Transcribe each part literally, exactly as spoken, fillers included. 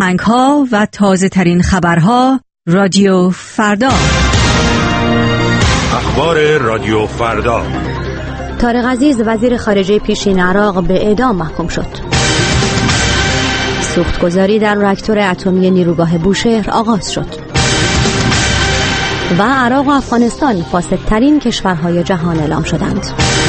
آهنگ‌ها و تازه‌ترین خبرها رادیو فردا. اخبار رادیو فردا. طارق عزیز وزیر خارجه پیشین عراق به اعدام محکوم شد. سوختگذاری در راکتور اتمی نیروگاه بوشهر آغاز شد. و عراق و افغانستان فاسدترین کشورهای جهان اعلام شدند.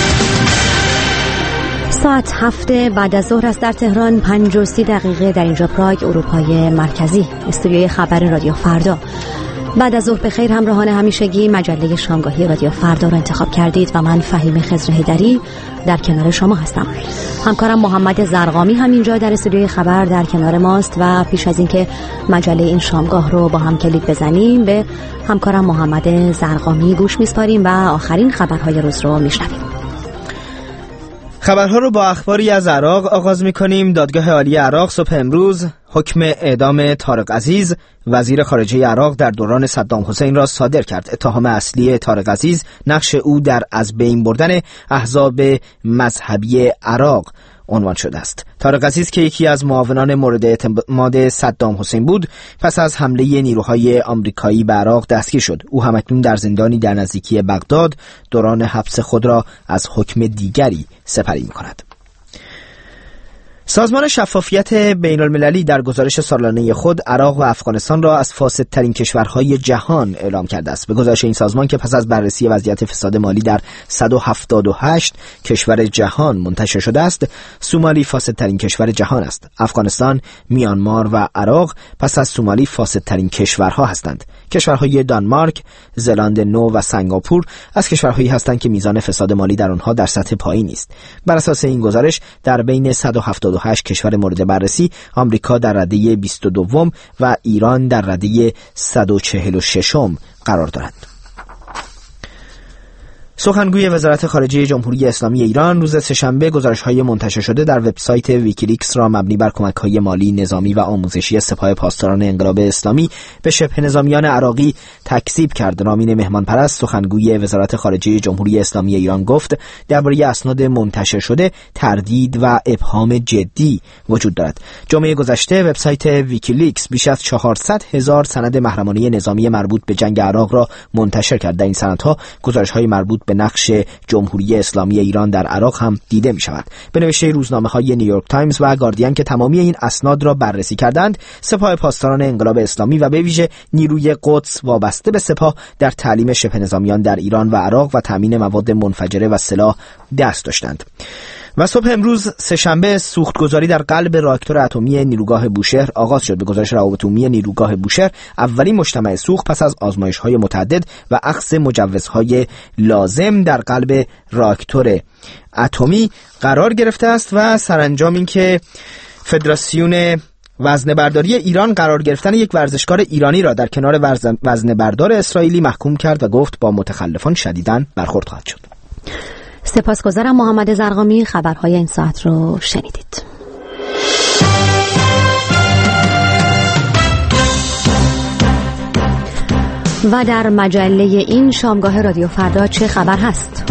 ساعت هفت بعد از ظهر است در تهران، پنج و سی دقیقه در اینجا پراگ، اروپای مرکزی. استودیوی خبر رادیو فردا. بعد از ظهر بخیر همراهان همیشگی، مجله شامگاهی رادیو فردا را انتخاب کردید و من فهیم خضر هیدری در کنار شما هستم. همکارم محمد زرقامی هم اینجا در استودیوی خبر در کنار ماست و پیش از اینکه مجله این شامگاه رو با هم کلید بزنیم به همکارم محمد زرقامی گوش میسپاریم و آخرین خبرهای روز رو میشنویم. خبرها رو با اخباری از عراق آغاز می‌کنیم. دادگاه عالی عراق صبح امروز حکم اعدام طارق عزیز وزیر خارجه عراق در دوران صدام حسین را صادر کرد. اتهام اصلی طارق عزیز نقش او در از بین بردن احزاب مذهبی عراق عنوان شده است. طارق عزیز که یکی از معاونان مورد اعتماد صدام حسین بود، پس از حمله نیروهای آمریکایی به عراق دستگیر شد. او همکنون در زندانی در نزدیکی بغداد دوران حبس خود را از حکم دیگری سپری می‌کند. سازمان شفافیت بین المللی در گزارش سالانه خود عراق و افغانستان را از فاسدترین کشورهای جهان اعلام کرده است. به گزارش این سازمان که پس از بررسی وضعیت فساد مالی در صد و هفتاد و هشت کشور جهان منتشر شده است، سومالی فاسدترین کشور جهان است. افغانستان، میانمار و عراق پس از سومالی فاسدترین کشورها هستند. کشورهای دانمارک، زلاند نو و سنگاپور از کشورهایی هستند که میزان فساد مالی در آنها در سطح پایینی است. بر اساس این گزارش در بین صد و هفتاد و هشت کشور مورد بررسی، آمریکا در رده بیست و دو و ایران در رده صد و چهل و شش قرار دارند. سخنگوی وزارت خارجه جمهوری اسلامی ایران روز سه‌شنبه گزارش‌های منتشر شده در وبسایت ویکیلیکس را مبنی بر کمک‌های مالی، نظامی و آموزشی سپاه پاسداران انقلاب اسلامی به شبه نظامیان عراقی تکذیب کرد. رامین مهمانپرست، سخنگوی وزارت خارجه جمهوری اسلامی ایران، گفت درباره اسناد منتشر شده تردید و ابهام جدی وجود دارد. جمعه گذشته وبسایت ویکیلیکس بیش از چهارصد هزار سند محرمانه نظامی مربوط به جنگ عراق را منتشر کرد. در این سندها گزارش‌های مربوط به نقش جمهوری اسلامی ایران در عراق هم دیده می شود. به نوشته روزنامه‌های نیویورک تایمز و گاردین که تمامی این اسناد را بررسی کردند، سپاه پاسداران انقلاب اسلامی و به ویژه نیروی قدس وابسته به سپاه در تعلیم شبه نظامیان در ایران و عراق و تامین مواد منفجره و سلاح دست داشتند. و صبح امروز سه‌شنبه سوختگذاری در قلب راکتور اتمی نیروگاه بوشهر آغاز شد. به گزارش روابط عمومی نیروگاه بوشهر، اولین مجتمع سوخت پس از آزمایش‌های متعدد و اخذ مجوزهای لازم در قلب راکتور اتمی قرار گرفته است و سرانجام این که فدراسیون وزنه‌برداری ایران قرار گرفتن یک ورزشکار ایرانی را در کنار وزنه‌بردار اسرائیلی محکوم کرد و گفت با متخلفان شدیداً برخورد خواهد شد. سپاسگزارم محمد زرقامی. خبرهای این ساعت رو شنیدید. و در مجله این شامگاه رادیو فردا چه خبر هست؟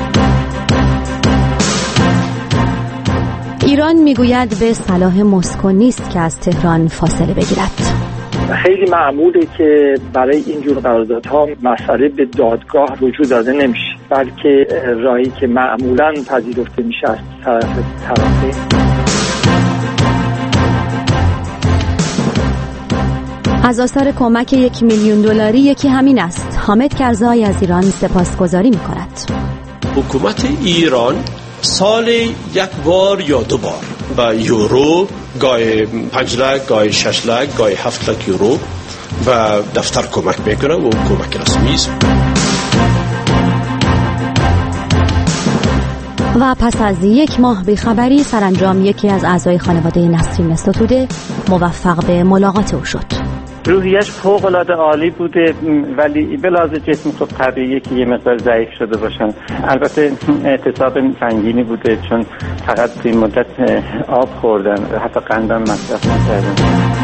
ایران میگوید به صلاح مسکو نیست که از تهران فاصله بگیرد. خیلی معموله که برای اینجور قراردادها مسئله به دادگاه رجوع داده نمیشه، بلکه راهی که معمولاً پذیرفته میشه از طرف طرفین. از آثار کمک یک میلیون دلاری یکی همین است. حامد کرزای از ایران سپاسگزاری میکند. حکومت ایران سال یک بار یا دو بار با یورو، گاهی پنج لک، گاهی شش لک، گاهی هفت لک یورو و دفتر کمک میکنه و کمک رسمی است. و پس از یک ماه بیخبری سرانجام یکی از اعضای خانواده نسرین ستوده موفق به ملاقات او شد. روحیش فوق العاده عالی بوده، ولی به لحاظ جسم خب طبیعیه که یه مقدار ضعیف شده باشن. البته اعتصاب سنگینی بوده چون فقط این مدت آب خوردن، حتی قندم مصرف نکردن.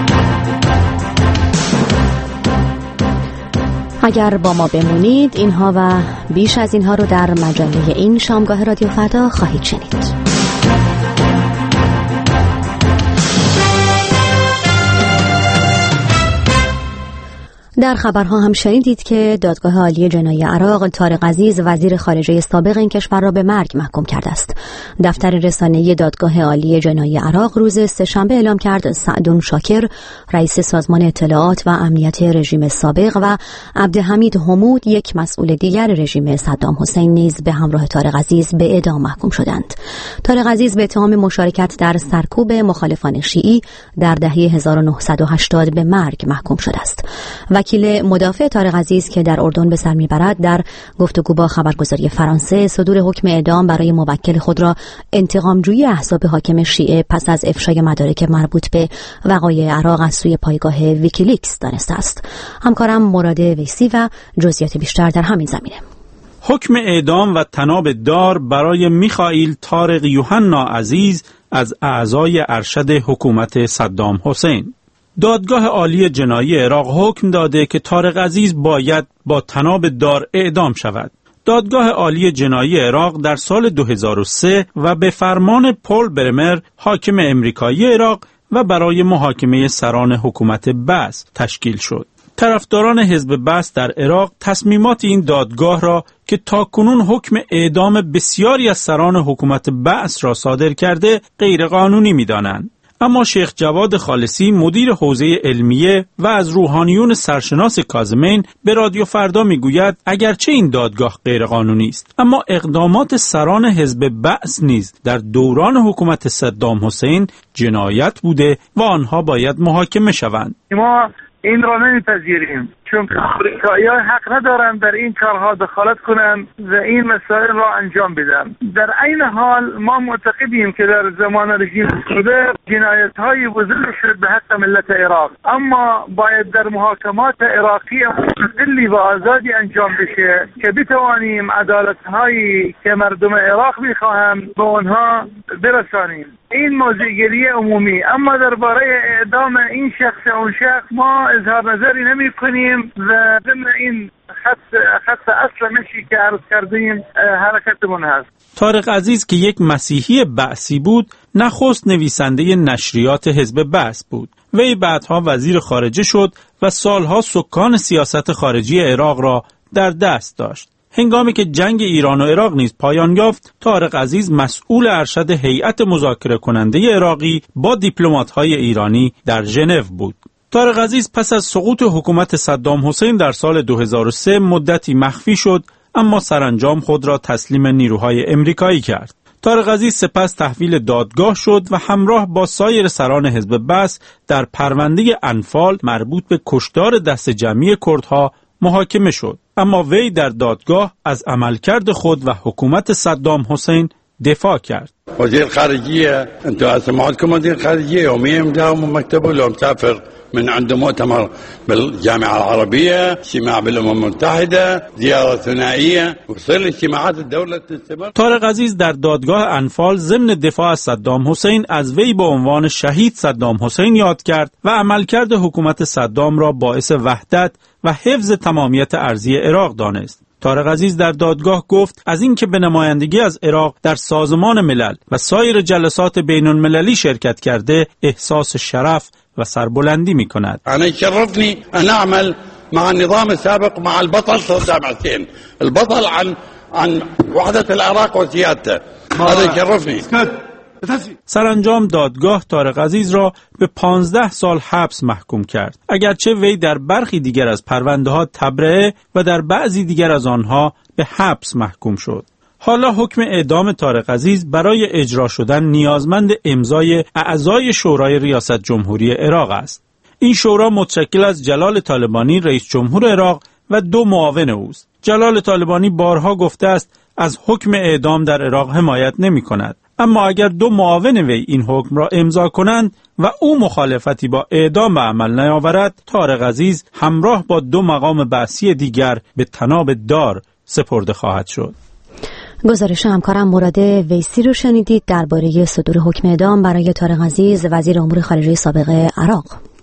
اگر با ما بمونید اینها و بیش از اینها رو در مجله این شامگاه رادیو فردا خواهید شنید. در خبرها هم شنیدید که دادگاه عالی جنایی عراق طارق عزیز وزیر خارجه سابق این کشور را به مرگ محکوم کرده است. دفتر رسانه‌ای دادگاه عالی جنایی عراق روز سه‌شنبه اعلام کرد سعدون شاکر رئیس سازمان اطلاعات و امنیت رژیم سابق و عبدالحمید حمود یک مسئول دیگر رژیم صدام حسین نیز به همراه طارق عزیز به اعدام محکوم شدند. طارق عزیز به اتهام مشارکت در سرکوب مخالفان شیعی در دهه هزار و نهصد و هشتاد به مرگ محکوم شده است. وکیل مدافع طارق عزیز که در اردن به سر میبرد در گفتگو با خبرگزاری فرانسه صدور حکم اعدام برای موکل خود را انتقامجویی احزاب حاکم شیعه پس از افشای مدارک مربوط به وقایع عراق از سوی پایگاه ویکیلیکس دانسته است. همکارم مراد ویسی و جزئیات بیشتر در همین زمینه. حکم اعدام و طناب دار برای میخائیل طارق یوحنا عزیز از اعضای ارشد حکومت صدام حسین. دادگاه عالی جنایی عراق حکم داده که طارق عزیز باید با طناب دار اعدام شود. دادگاه عالی جنایی عراق در سال دو هزار و سه و به فرمان پول برمر حاکم امریکایی عراق و برای محاکمه سران حکومت بعث تشکیل شد. طرفداران حزب بعث در عراق تصمیمات این دادگاه را که تاکنون حکم اعدام بسیاری از سران حکومت بعث را صادر کرده غیرقانونی می‌دانند. اما شیخ جواد خالصی مدیر حوزه علمیه و از روحانیون سرشناس کاظمین به رادیو فردا میگوید اگرچه این دادگاه غیرقانونی است اما اقدامات سران حزب بعث نیز در دوران حکومت صدام حسین جنایت بوده و آنها باید محاکمه شوند. ما این را نمیپذیریم چون آمریکایی‌ها حق ندارند در این کارها دخالت کنند و این مسائل را انجام بدن. در عین حال ما معتقدیم که در زمان رژیم شده جنایت‌های بزرگ شد به حق ملت عراق، اما باید در محاکمات عراقی مستقلی و آزادی انجام بشه که بتوانیم عدالت‌هایی که مردم عراق می‌خواهند به آنها برسانیم. این موضوعگیری عمومی. اما درباره اعدام این شخص اون شخص ما اظهار نظری نمی کنیم و ضمن این خط خط اصل مشی که عرض کردیم حرکتمون هست. طارق عزیز که یک مسیحی بعثی بود نخست نویسنده نشریات حزب بعث بود. وی بعدها وزیر خارجه شد و سالها سکان سیاست خارجی عراق را در دست داشت. هنگامی که جنگ ایران و عراق نیز پایان یافت، طارق عزیز مسئول ارشد هیئت مذاکره کننده عراقی با دیپلمات‌های ایرانی در ژنو بود. طارق عزیز پس از سقوط حکومت صدام حسین در سال دو هزار و سه مدتی مخفی شد، اما سرانجام خود را تسلیم نیروهای امریکایی کرد. طارق عزیز سپس تحویل دادگاه شد و همراه با سایر سران حزب بعث در پرونده انفال مربوط به کشتار دست جمعی کردها محاکمه شد. اما وی در دادگاه از عملکرد خود و حکومت صدام حسین دفاع کرد. وزیر خارجیه انتوا سمعتكم وزیر خارجیه يوميا مداوم مكتبه لو مسافر من عنده مؤتمر بالجامعة العربية، اجتماع بالأمم المتحدة، زيارة ثنائية، وصل اجتماعات الدولة تستمر. طارق عزیز در دادگاه انفال ضمن دفاع از صدام حسین از وی به عنوان شهید صدام حسین یاد کرد و عملکرد حکومت صدام را باعث وحدت و حفظ تمامیت ارضی عراق دانست. طارق عزیز در دادگاه گفت از اینکه به نمایندگی از عراق در سازمان ملل و سایر جلسات بین المللی شرکت کرده احساس شرف و سربلندی می کند. انا يشرفني ان اعمل مع النظام السابق مع البطل صدام حسين، البطل عن عن وحدة العراق وسيادته. هذا يشرفني. سرانجام دادگاه طارق عزیز را به پانزده سال حبس محکوم کرد. اگرچه وی در برخی دیگر از پرونده ها تبرئه و در بعضی دیگر از آنها به حبس محکوم شد. حالا حکم اعدام طارق عزیز برای اجرا شدن نیازمند امضای اعضای شورای ریاست جمهوری عراق است. این شورا متشکل از جلال طالبانی رئیس جمهور عراق و دو معاون اوست. جلال طالبانی بارها گفته است از حکم اعدام در عراق حمایت نمی کند. اما اگر دو معاون وی این حکم را امضا کنند و او مخالفتی با اعدام به عمل نیاورد، طارق عزیز همراه با دو مقام بعثی دیگر به طناب دار سپرده خواهد شد. گزارش همکارم مراد ویسی رو شنیدید درباره صدور حکم اعدام برای طارق عزیز وزیر امور خارجه سابق عراق.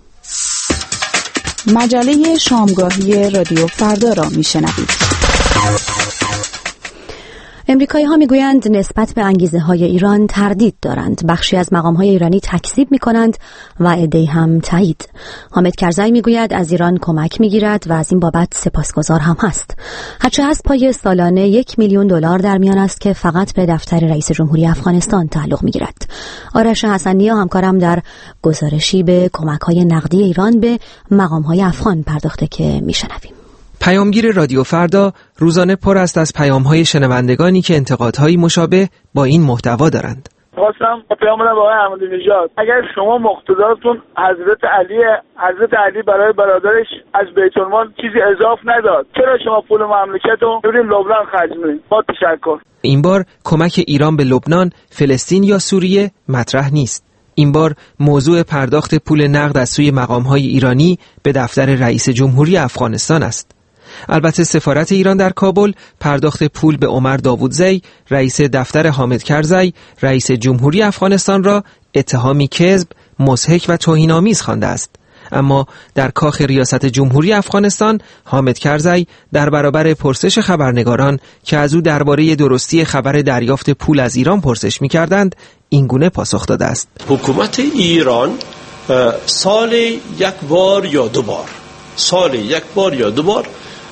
مجله شامگاهی رادیو فردا را میشنوید. امریکایی ها میگویند نسبت به انگیزه های ایران تردید دارند. بخشی از مقام های ایرانی تکذیب می کنند و عده‌ای هم تایید. حامد کرزی میگوید از ایران کمک میگیرد و از این بابت سپاسگزار هم هست. هرچه هست پای سالانه یک میلیون دلار در میان است که فقط به دفتر رئیس جمهوری افغانستان تعلق میگیرد. آرش حسنی همکارم در گزارشی به کمک های نقدی ایران به مقام های افغان پرداخته که میشنویم. پیامگیر رادیو فردا روزانه پر است از پیام‌های شنوندگانی که انتقادهای مشابه با این محتوا دارند. خواستم پیام بدم به آقای احمدی نژاد، اگر شما مقتدرتون حضرت علی حضرت علی برای برادرش از بیت المال چیزی اضاف نداد، چرا شما پول مملکت رو بریم لبنان خرج می‌کنید؟ با تشکر. این بار کمک ایران به لبنان، فلسطین یا سوریه مطرح نیست. این بار موضوع پرداخت پول نقد از سوی مقام‌های ایرانی به دفتر رئیس جمهوری افغانستان است. البته سفارت ایران در کابل پرداخت پول به عمر داوودزی، رئیس دفتر حامد کرزی، رئیس جمهوری افغانستان را اتهامی کذب، مضحک و توهین‌آمیز خوانده است. اما در کاخ ریاست جمهوری افغانستان حامد کرزی در برابر پرسش خبرنگاران که از او درباره درستی خبر دریافت پول از ایران پرسش می‌کردند، این گونه پاسخ داده است: حکومت ایران سال یک بار یا دو بار سال یک بار یا دو بار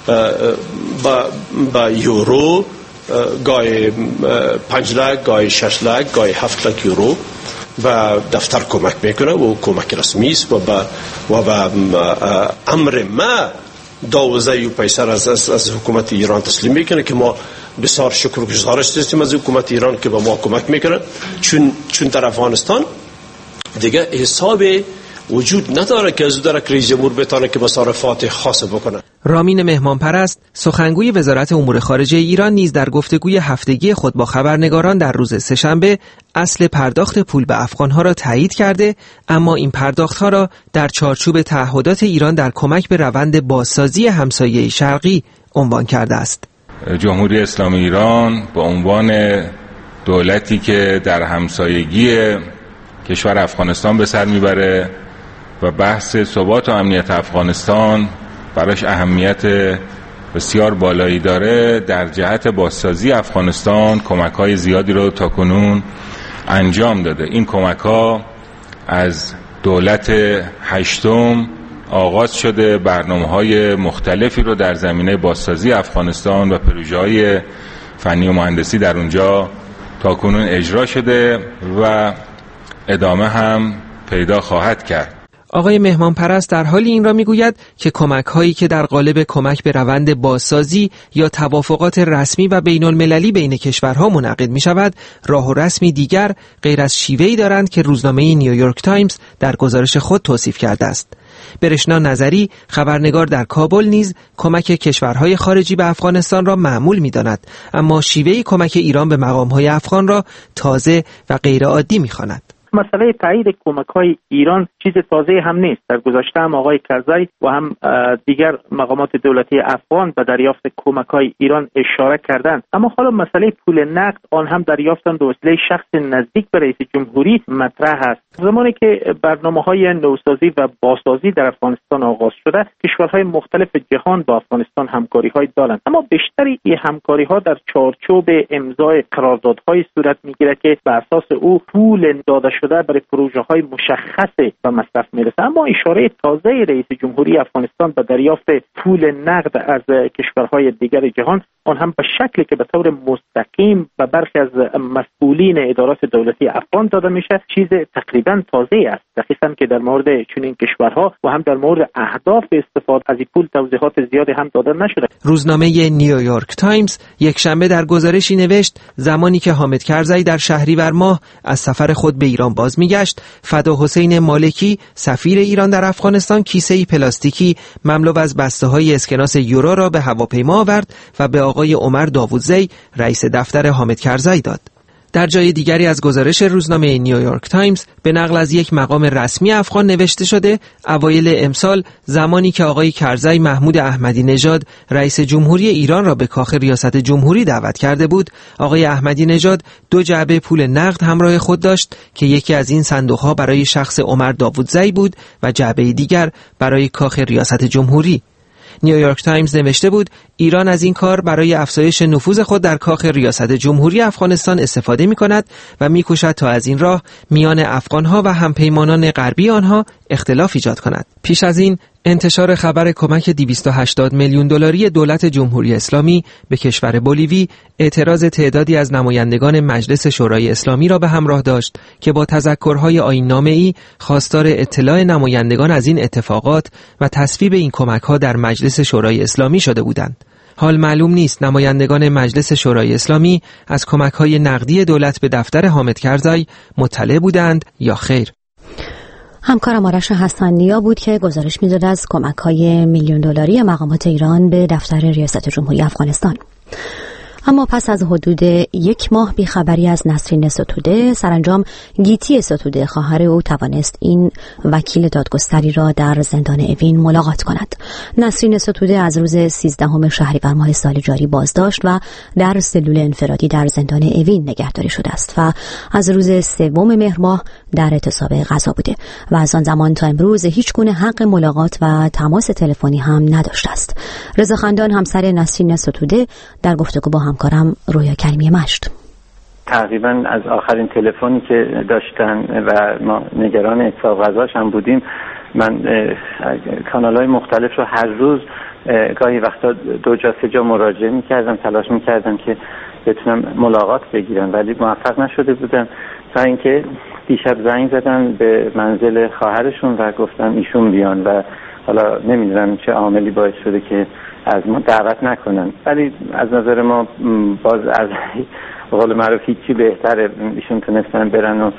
با با یورو، گای پنج لک، گای شش لک، گای هفت لک یورو و دفتر کمک میکنه و کمک رسمی است و با و با امر ما دوازده پیسر از, از از حکومت ایران تسلیم میکنه که ما بسیار شکرگزارش هستیم از حکومت ایران که به ما کمک میکنه، چون چون در افغانستان دیگه حساب وجود نداره که از در رئیس جمهور بتونه که مصارفات خاص بکنه. رامین مهمان پرست، سخنگوی وزارت امور خارجه ایران، نیز در گفتگوی هفتگی خود با خبرنگاران در روز سه‌شنبه اصل پرداخت پول به افغانها را تایید کرده، اما این پرداختها را در چارچوب تعهدات ایران در کمک به روند بازسازی همسایه شرقی عنوان کرده است. جمهوری اسلامی ایران به عنوان دولتی که در همسایگی کشور افغانستان به سر میبره و بحث ثبات و امنیت افغانستان براش اهمیت بسیار بالایی داره، در جهت بازسازی افغانستان کمک‌های زیادی رو تاکنون انجام داده. این کمک‌ها از دولت هشتم آغاز شده، برنامه‌های مختلفی رو در زمینه بازسازی افغانستان و پروژه‌های فنی و مهندسی در اونجا تاکنون اجرا شده و ادامه هم پیدا خواهد کرد. آقای مهمان پرست در حالی این را میگوید که کمک هایی که در قالب کمک به روند بازسازی یا توافقات رسمی و بین المللی بین کشورها منعقد می شود، راه و رسمی دیگر غیر از شیوهی دارند که روزنامه نیویورک تایمز در گزارش خود توصیف کرده است. برشنا نظری، خبرنگار در کابل، نیز کمک کشورهای خارجی به افغانستان را معمول می داند، اما شیوهی کمک ایران به مقامهای افغان را تازه و غیر عادی می خواند. مسئله تایید کمک‌های ایران چیز تازه هم نیست. در گذشته هم آقای کرزی و هم دیگر مقامات دولتی افغان به دریافت کمک‌های ایران اشاره کردند، اما حالا مسئله پول نقد آن هم دریافتن به وسیله شخص نزدیک به رئیس جمهوری مطرح است. زمانی که برنامه‌های نوسازی و بازسازی در افغانستان آغاز شده، کشورهای مختلف جهان با افغانستان همکاری‌های دارند، اما بیشتری این همکاری‌ها در چارچوب امضای قراردادهای صورت می‌گیرد که بر اساس او پول داده شده برای پروژه‌های مشخص و مصرف میرسه. اما اشاره تازه رئیس جمهوری افغانستان به دریافت پول نقد از کشورهای دیگر جهان، آن هم به شکلی که به طور مستقیم به برخی از مسئولین ادارات دولتی افغان داده میشه، چیز تقریبا تازه است. دقیقاً که در مورد چنین کشورها و هم در مورد اهداف استفاده از این پول توضیحات زیادی هم داده نشده. روزنامه نیویورک تایمز یک شنبه در گزارشی نوشت زمانی که حامد کرزی در شهریور ماه از سفر خود به ایران باز میگشت، فدا حسین مالکی سفیر ایران در افغانستان کیسه‌ای پلاستیکی مملو از بسته‌های اسکناس یورو را به هواپیما آورد و به آقای عمر داوودزی رئیس دفتر حامد کرزی داد. در جای دیگری از گزارش روزنامه نیویورک تایمز به نقل از یک مقام رسمی افغان نوشته شده اوایل امسال زمانی که آقای کرزی محمود احمدی نژاد رئیس جمهوری ایران را به کاخ ریاست جمهوری دعوت کرده بود، آقای احمدی نژاد دو جعبه پول نقد همراه خود داشت که یکی از این صندوق‌ها برای شخص عمر داوودزی بود و جعبه دیگر برای کاخ ریاست جمهوری. نیویورک تایمز نوشته بود ایران از این کار برای افزایش نفوذ خود در کاخ ریاست جمهوری افغانستان استفاده می‌کند و می‌کوشد تا از این راه میان افغان‌ها و همپیمانان غربی آنها اختلاف ایجاد کند. پیش از این انتشار خبر کمک دویست و هشتاد میلیون دلاری دولت جمهوری اسلامی به کشور بولیوی اعتراض تعدادی از نمایندگان مجلس شورای اسلامی را به همراه داشت که با تذکرهای آیین‌نامه‌ای خواستار اطلاع نمایندگان از این اتفاقات و تصویب این کمک‌ها در مجلس شورای اسلامی شده بودند. حال معلوم نیست نمایندگان مجلس شورای اسلامی از کمک‌های نقدی دولت به دفتر حامد کرزی مطلع بودند یا خیر. همکارم آرش حسن‌نیا بود که گزارش می‌داد از کمک‌های میلیون دلاری مقامات ایران به دفتر ریاست جمهوری افغانستان. اما پس از حدود یک ماه بیخبری از نسرین ستوده، سرانجام گیتی ستوده خواهر او توانست این وکیل دادگستری را در زندان اوین ملاقات کند. نسرین ستوده از روز سیزدهم شهریور ماه سال جاری بازداشت و در سلول انفرادی در زندان اوین نگهداری شده است و از روز سوم مهر ماه در اعتصاب قضا بوده و از آن زمان تا امروز هیچ گونه حق ملاقات و تماس تلفنی هم نداشته است. رضا خندان همسر نسرین ستوده در گفتگو با همکارم رویا کریمی مشت تقریبا از آخرین تلفنی که داشتن و ما نگران اعتصاب غذاش هم بودیم، من کانال‌های مختلف رو هر روز گاهی وقتا دو جا سه جا مراجعه می‌کردم، تلاش می‌کردم که بتونم ملاقات بگیرم ولی موفق نشده بودم تا اینکه دیشب زنگ زدن به منزل خواهرشون و گفتن ایشون بیان و حالا نمیدونم چه عاملی باعث شده که از ما دعوت نکنن، ولی از نظر ما باز از قول معروف هیچی بهتره ایشون تونستن برن و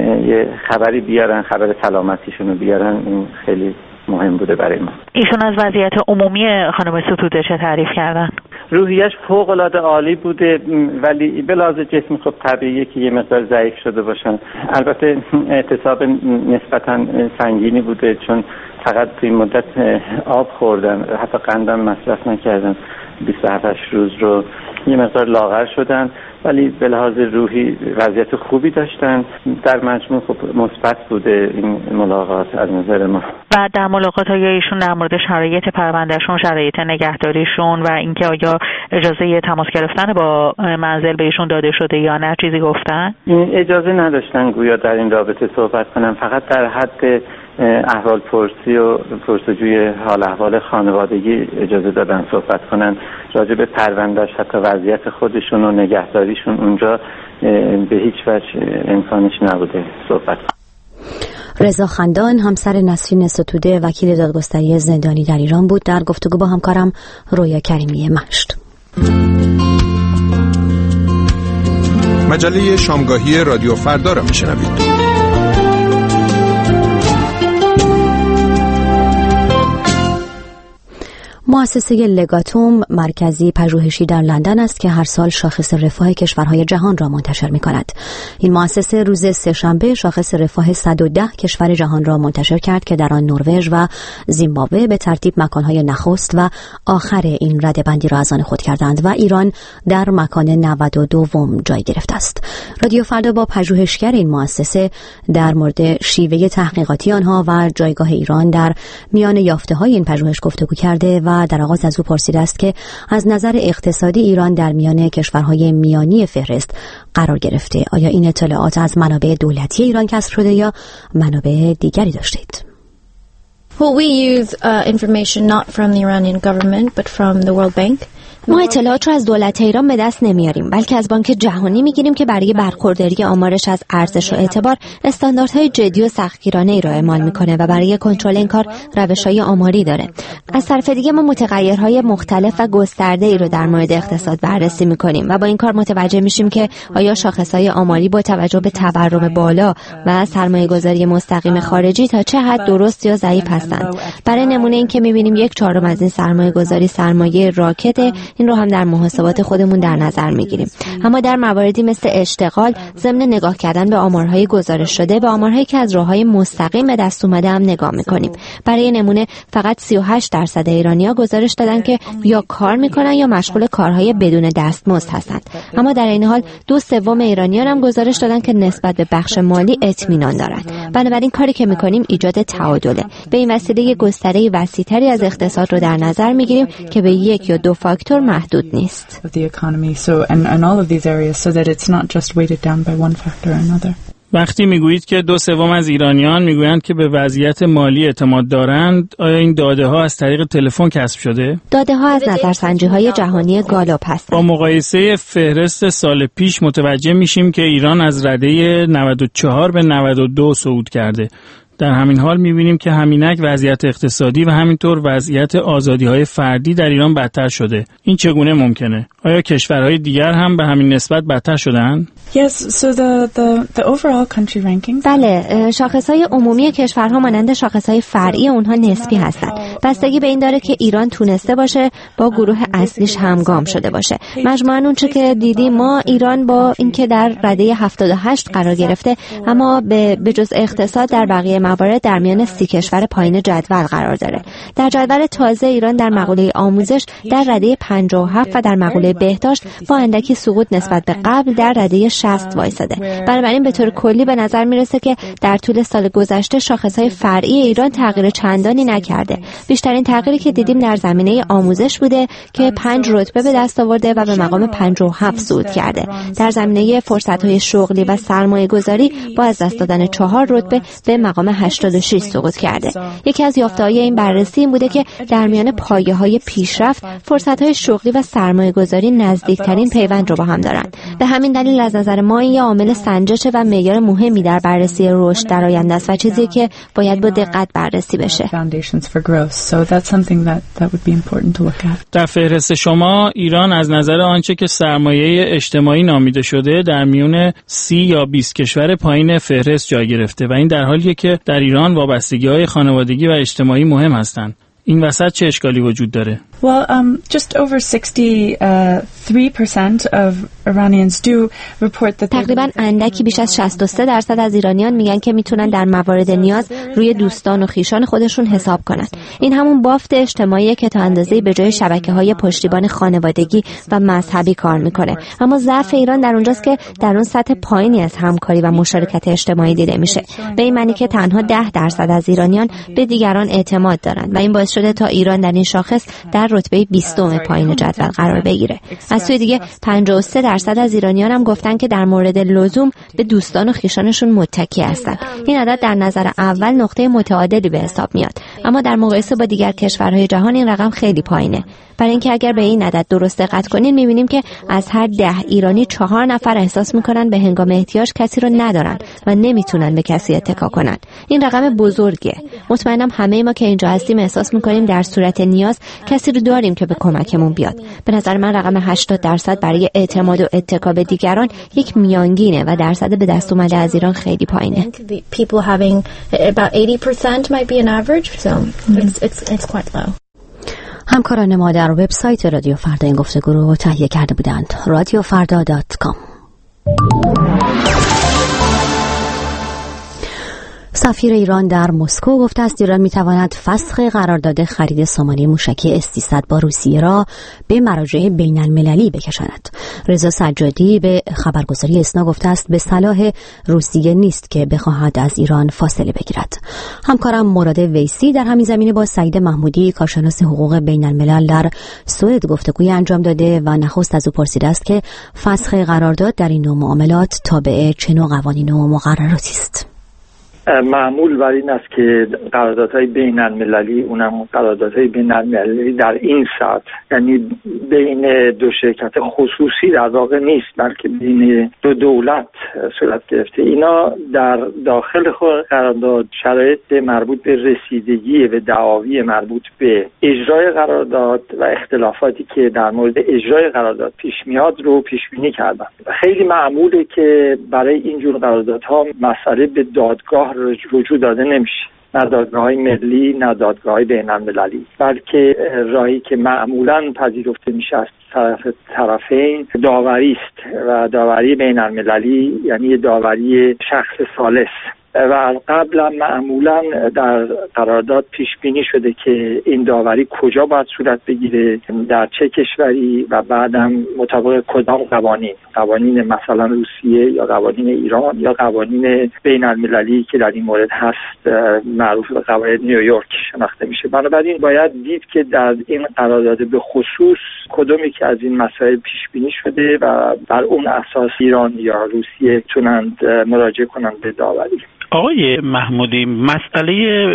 یه خبری بیارن، خبر سلامتیشون رو بیارن، این خیلی مهم بوده برای ما. ایشون از وضعیت عمومی خانم ستوده چه تعریف کردن؟ روحیش فوق العاده عالی بوده ولی به لحاظ جسمی خب طبیعیه که یه مقدار ضعیف شده باشن. البته اعتصاب نسبتا سنگینی بوده چون فقط توی مدت آب خوردن، حتی قندم مصرف نکردن، بیست و هفت روز رو یه مقدار لاغر شدن ولی به لحاظ روحی وضعیت خوبی داشتن. در مجموع خب مثبت بوده این ملاقات از نظر ما. و در ملاقات های ایشون در مورد شرایط پروندهشون، شرایط نگهداریشون و اینکه آیا اجازه تماس گرفتن با منزل به ایشون داده شده یا نه چیزی گفتن؟ اجازه نداشتن گویا در این رابطه صحبت کنن، فقط در حد احوال پرسی و پرسجوی حال احوال خانوادگی اجازه دادن صحبت کنن. راجع به پروندهش حتی وضعیت خودشون و نگهداریشون اونجا به هیچ وجه امکانش نبوده صحبت کنن. رضا خندان همسر نسرین ستوده وکیل دادگستری زندانی در ایران بود در گفتگو با همکارم رویا کریمی مشت. مجله شامگاهی رادیو فردا را میشنوید. مؤسسه لگاتوم مرکزی پژوهشی در لندن است که هر سال شاخص رفاه کشورهای جهان را منتشر می کند. این مؤسسه روز سه‌شنبه شاخص رفاه صد و ده کشور جهان را منتشر کرد که در آن نروژ و زیمبابوه به ترتیب مکانهای نخست و آخر این رده‌بندی را از آن خود کردند و ایران در مکان نود و دوم جای گرفته است. رادیو فردا با پژوهشگر این مؤسسه در مورد شیوه تحقیقاتی آنها و جایگاه ایران در میان یافته‌های این پژوهش گفتگو کرده و در آغاز از او پرسیده است که از نظر اقتصادی ایران در میان کشورهای میانی فهرست قرار گرفته. آیا این اطلاعات از منابع دولتی ایران کسب شده یا منابع دیگری داشتید؟ Well, we use uh, information not from the Iranian government but from the World Bank. ما اطلاعات رو از دولت ایران به دست نمیاریم بلکه از بانک جهانی میگیریم که برای برخورداری آمارش از ارزش و اعتبار استانداردهای جدی و سختگیرانه ای را اعمال میکنه و برای کنترل این کار روش‌های آماری داره. از طرف دیگه ما متغیرهای مختلف و گسترده ای رو در مورد اقتصاد بررسی میکنیم و با این کار متوجه میشیم که آیا شاخصهای آماری با توجه به تورم بالا و سرمایه‌گذاری مستقیم خارجی تا چه حد درست یا ضعیف هستند. برای نمونه این که میبینیم یک چهارم از این سرمایه‌گذاری سرمایه راکت، این رو هم در محاسبات خودمون در نظر میگیریم. اما در مواردی مثل اشتغال، ضمن نگاه کردن به آمارهای گزارش شده، به آمارهایی که از راههای مستقیم به دست اومده هم نگاه میکنیم. برای نمونه فقط سی و هشت درصد ایرانی‌ها گزارش دادن که یا کار میکنن یا مشغول کارهای بدون دستمزد هستند. اما در این حال دو سوم ایرانیان هم گزارش دادن که نسبت به بخش مالی اطمینان دارند. بنابراین کاری که میکنیم ایجاد تعادله. به این وسیله گستره وسیع‌تری از اقتصاد رو در نظر میگیریم که به یک یا دو فاکتور محدود نیست. وقتی میگویید که دو سوم از ایرانیان میگویند که به وضعیت مالی اعتماد دارند، آیا این داده ها از طریق تلفن کسب شده؟ داده ها از نظرسنجی های جهانی گالاپ هستند. با مقایسه فهرست سال پیش متوجه میشیم که ایران از رده نود و چهار به نود و دو صعود کرده. در همین حال می‌بینیم که همینک وضعیت اقتصادی و همینطور وضعیت آزادی‌های فردی در ایران بدتر شده. این چگونه ممکنه؟ آیا کشورهای دیگر هم به همین نسبت بدتر شده‌اند؟ Yes, so the the the overall country rankings. بله، شاخص‌های عمومی کشورها مانند شاخص‌های فرعی اونها نسبی هستند. بستگی به این داره که ایران تونسته باشه با گروه اصلیش همگام شده باشه. مجموعاً اونچه که دیدیم ما، ایران با اینکه در رده هفتاد و هشت قرار گرفته، اما به جز اقتصاد در بقیه موارد در میان سی کشور پایین جدول قرار داره. در جدول تازه ایران در مقوله آموزش در رده پنجاه و هفت و در مقوله بهداشت با اندکی سقوط نسبت به قبل در رده شصت وایساده. بنابراین به طور کلی به نظر میرسه که در طول سال گذشته شاخصهای فرعی ایران تغییر چندانی نکرده. بیشترین تغییری که دیدیم در زمینه آموزش بوده که پنج رتبه به دست آورده و به مقام پنجاه و هفت صعود کرده. در زمینه فرصت‌های شغلی و سرمایه‌گذاری با از دست دادن چهار رتبه به مقام هشتاد و شش سقوط کرده. یکی از یافته‌های این بررسی این بوده که در میان پایه‌های پیشرفت فرصت‌های شغلی و سرمایه‌گذاری نزدیکترین پیوند رو با هم دارند. به همین دلیل از نظر ما این عامل سنجش و معیار مهمی در بررسی رشد در آینده است و چیزی که باید با دقت بررسی بشه. در فهرست شما ایران از نظر آنچه که سرمایه اجتماعی نامیده شده در میون سی یا بیست کشور پایین فهرست جای گرفته و این در حالیه که در ایران وابستگی‌های خانوادگی و اجتماعی مهم هستند. این وسط چه اشکالی وجود داره؟ Well, um, just over sixty-three percent of Iranians do report that تقریباً اندکی بیش از شصت و سه درصد از ایرانیان میگن که میتونن در موارد نیاز روی دوستان و خویشان خودشون حساب کنن. این همون بافت اجتماعی که تا اندازه‌ای به جای شبکه‌های پشتیبان خانوادگی و مذهبی کار میکنه. اما ضعف ایران در اونجاست که در اون سطح پایینی از همکاری و مشارکت اجتماعی دیده میشه. به این معنی که تنها ده درصد از ایرانیان به دیگران اعتماد دارن و این باعث شده تا ایران در این شاخص در رتبه بیستم پایین جدول قرار بگیره. از سوی دیگه پنجاه و سه درصد از ایرانیان هم گفتن که در مورد لزوم به دوستان و خویشانشون متکی هستن. این عدد در نظر اول نقطه متعادلی به حساب میاد، اما در مقایسه با دیگر کشورهای جهان این رقم خیلی پایینه. برای اینکه اگر به این عدد درست دقت کنین می‌بینیم که از هر ده ایرانی چهار نفر احساس می‌کنن به هنگام احتیاج کسی رو ندارن و نمیتونن به کسی اتکا کنن. این رقم بزرگه. مطمئنم همه ما که اینجا هستیم احساس می‌کنیم در صورت نیاز کسی رو داریم که به کمکمون بیاد. به نظر من رقم هشتاد درصد برای اعتماد و اتکا به دیگران یک میانگینه و درصد به دست اومده از ایران خیلی پایینه. People having about eighty percent might be an average, so it's it's it's quite low. همکاران ما در وبسایت رادیو فردا این گفتگو رو تهیه کرده بودند. رادیو فردا دات کام. سفیر ایران در مسکو گفته است ایران میتواند فسخ قرارداد خرید سامانه موشکی اس سیصد با روسیه را به مراجع بین المللی بکشاند. رضا سجادی به خبرگزاری اسنا گفته است به صلاح روسیه نیست که بخواهد از ایران فاصله بگیرد. همکارم مراد ویسی در همین زمینه با سعید محمودی کارشناس حقوق بین الملل در سوئد گفتگوی انجام داده و نخست از او پرسیده است که فسخ قرارداد در این نوع معاملات تابع چه نوع قوانین و مقرراتی است. معمول بر این است که قراردادهای بین المللی، اونم قراردادهای بین المللی در این سطح، یعنی بین دو شرکت خصوصی در واقع نیست بلکه بین دو دولت صورت گرفته. اینا در داخل خود قرارداد شرایط مربوط به رسیدگی به دعاوی مربوط به اجرای قرارداد و اختلافاتی که در مورد اجرای قرارداد پیش میاد رو پیش بینی کردن. خیلی معموله که برای این جور قراردادها مسئله به دادگاه رجوع داده نمیشه، نه دادگاه‌های ملی نه دادگاه‌های بین‌المللی، بلکه راهی که معمولاً پذیرفته میشه از طرف طرفین داوری است و داوری بین‌المللی یعنی داوری شخص ثالث. و قبلا معمولا در قرارداد پیش بینی شده که این داوری کجا باید صورت بگیره، در چه کشوری و بعدم مطابق کدام قوانین، قوانین مثلا روسیه یا قوانین ایران یا قوانین بین المللی که در این مورد هست معروف به قواعد نیویورک شناخته میشه. بنابراین باید دید که در این قرارداد به خصوص کدومی که از این مسائل پیش بینی شده و بر اون اساس ایران یا روسیه تونند مراجعه کنند به داوری. آقای محمودی، مسئله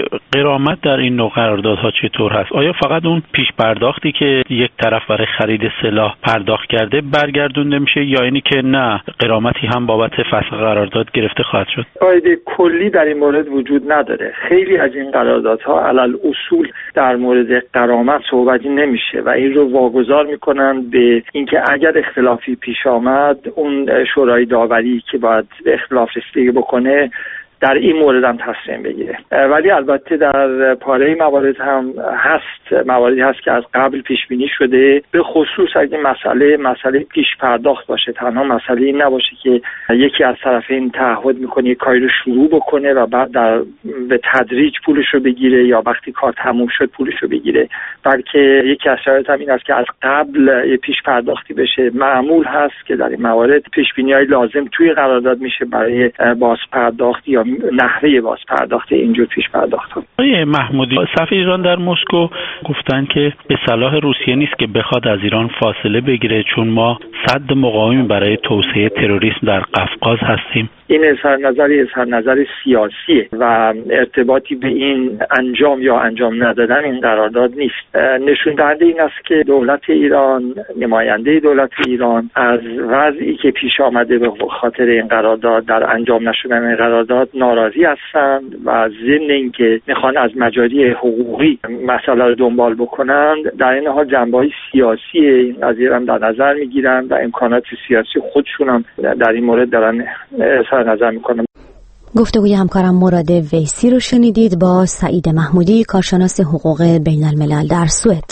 غرامت در این نوع قراردادها چطور هست؟ آیا فقط اون پیش پرداختی که یک طرف برای خرید سلاح پرداخت کرده برگردونده میشه یا اینی که نه غرامتی هم بابت فسخ قرارداد گرفته خواهد شد؟ قاعده کلی در این مورد وجود نداره. خیلی از این قراردادها علل اصول در مورد غرامت صحبتی نمیشه و این رو واگذار میکنن به اینکه اگر اختلافی پیش آمد اون شورای داوری که باید اختلاف رسیدگی بکنه در این مورد هم تصمیم بگیره. ولی البته در پاره موارد هم هست، مواردی هست که از قبل پیش بینی شده، به خصوص اگه مسئله مسئله پیش پرداخت باشه، تنها مسئله این نباشه که یکی از طرفین تعهد میکنه یک کاری رو شروع بکنه و بعد در به تدریج پولش رو بگیره یا وقتی کار تموم شد پولش رو بگیره، بلکه یکی از شرایط هم این است که از قبل یه پیش پرداختی بشه. معمول هست که در این موارد پیش بینی‌های لازم توی قرارداد میشه برای باز پرداخت یا نحوه باز پرداخت اینجور پیش پرداخت ها. آقای محمودی، سفیر ایران در مسکو گفتن که به صلاح روسیه نیست که بخواد از ایران فاصله بگیره چون ما سد مقاوم برای توسعه تروریسم در قفقاز هستیم. این اظهار نظری اظهار نظر سیاسیه و ارتباطی به این انجام یا انجام ندادن این قرارداد نیست. نشون دهنده این است که دولت ایران، نماینده دولت ایران از وضعی که پیش آمده به خاطر این قرارداد در انجام نشدن این قرارداد ناراضی هستند و ضمن اینکه میخوان از مجاری حقوقی مسئله رو دنبال بکنند، در این حال جنبه‌های سیاسی این قضیه هم در نظر میگیرند و امکانات سیاسی خودشون هم در این مورد دارن نظر میکنم. گفتگوی همکارم مراد ویسی رو شنیدید با سعید محمودی، کارشناس حقوق بین الملل در سوئد.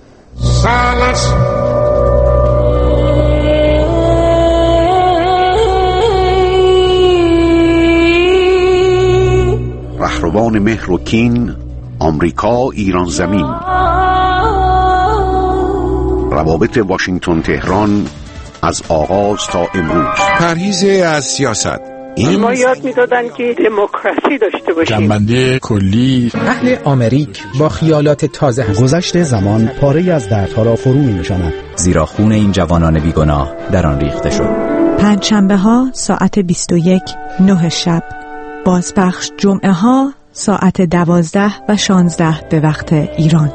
رهروان مهر و کین، آمریکا ایران زمین، روابط واشنگتن تهران از آغاز تا امروز. پرهیز از سیاست. این ما یاد میدادن که دموکراسی داشته باشیم. جنبنده کلی. اهل آمریک با خیالات تازه هست. گذشت زمان پاره‌ای از دردها را فرو می‌نشاند، زیرا خون این جوانان بیگناه در آن ریخته شد. پنجشنبه ها ساعت بیست و یک نه شب، بازپخش جمعه ها ساعت دوازده و شانزده به وقت ایران.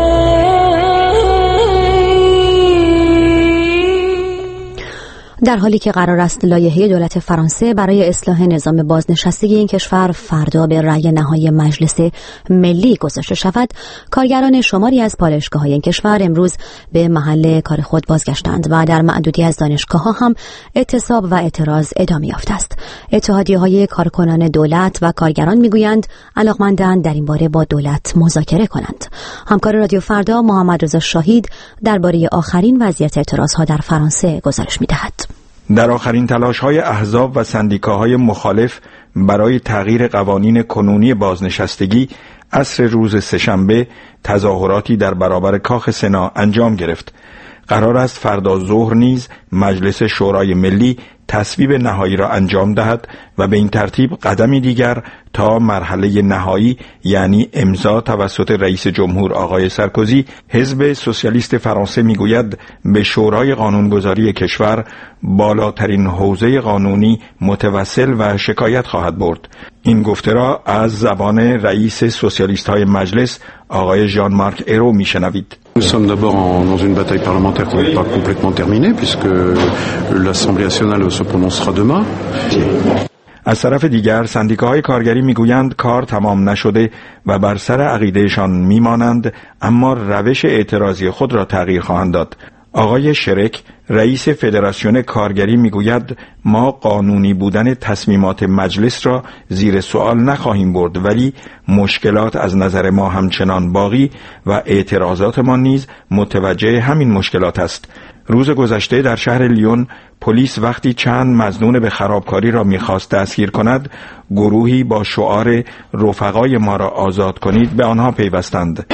در حالی که قرار است لایحه دولت فرانسه برای اصلاح نظام بازنشستگی این کشور فردا به رأی نهایی مجلس ملی گذاشته شود، کارگران شماری از پالایشگاه‌های این کشور امروز به محل کار خود بازگشتند و در معدودی از دانشگاه‌ها هم اعتصاب و اعتراض ادامه یافته است. اتحادیه‌های کارکنان دولت و کارگران می‌گویند علاقمندند در این باره با دولت مذاکره کنند. همکار رادیو فردا محمد رضا شاهید درباره آخرین وضعیت اعتراض‌ها در فرانسه گزارش می‌دهد. در آخرین تلاش‌های احزاب و سندیکاهای مخالف برای تغییر قوانین کنونی بازنشستگی، عصر روز سه‌شنبه تظاهراتی در برابر کاخ سنا انجام گرفت. قرار است فردا ظهر نیز مجلس شورای ملی تصویب نهایی را انجام دهد و به این ترتیب قدمی دیگر تا مرحله نهایی، یعنی امضا توسط رئیس جمهور آقای سارکوزی، حزب سوسیالیست فرانسه میگوید به شورای قانونگذاری کشور، بالاترین حوزه قانونی، متوسل و شکایت خواهد برد. این گفته را از زبان رئیس سوسیالیست های مجلس آقای ژان مارک ایرو میشنوید. Nous sommes d'abord en, dans une bataille parlementaire qui n'est pas complètement terminée puisque l'Assemblée nationale se prononcera demain. از طرف دیگر سندیکاهای کارگری میگویند کار تمام نشده و بر سر عقیدهشان میمانند، اما روش اعتراضی خود را تغییر خواهند داد. آقای شرک رئیس فدراسیون کارگری میگوید ما قانونی بودن تصمیمات مجلس را زیر سوال نخواهیم برد، ولی مشکلات از نظر ما همچنان باقی و اعتراضات ما نیز متوجه همین مشکلات است. روز گذشته در شهر لیون پلیس وقتی چند مظنون به خرابکاری را می‌خواست دستگیر کند، گروهی با شعار رفقای ما را آزاد کنید به آنها پیوستند.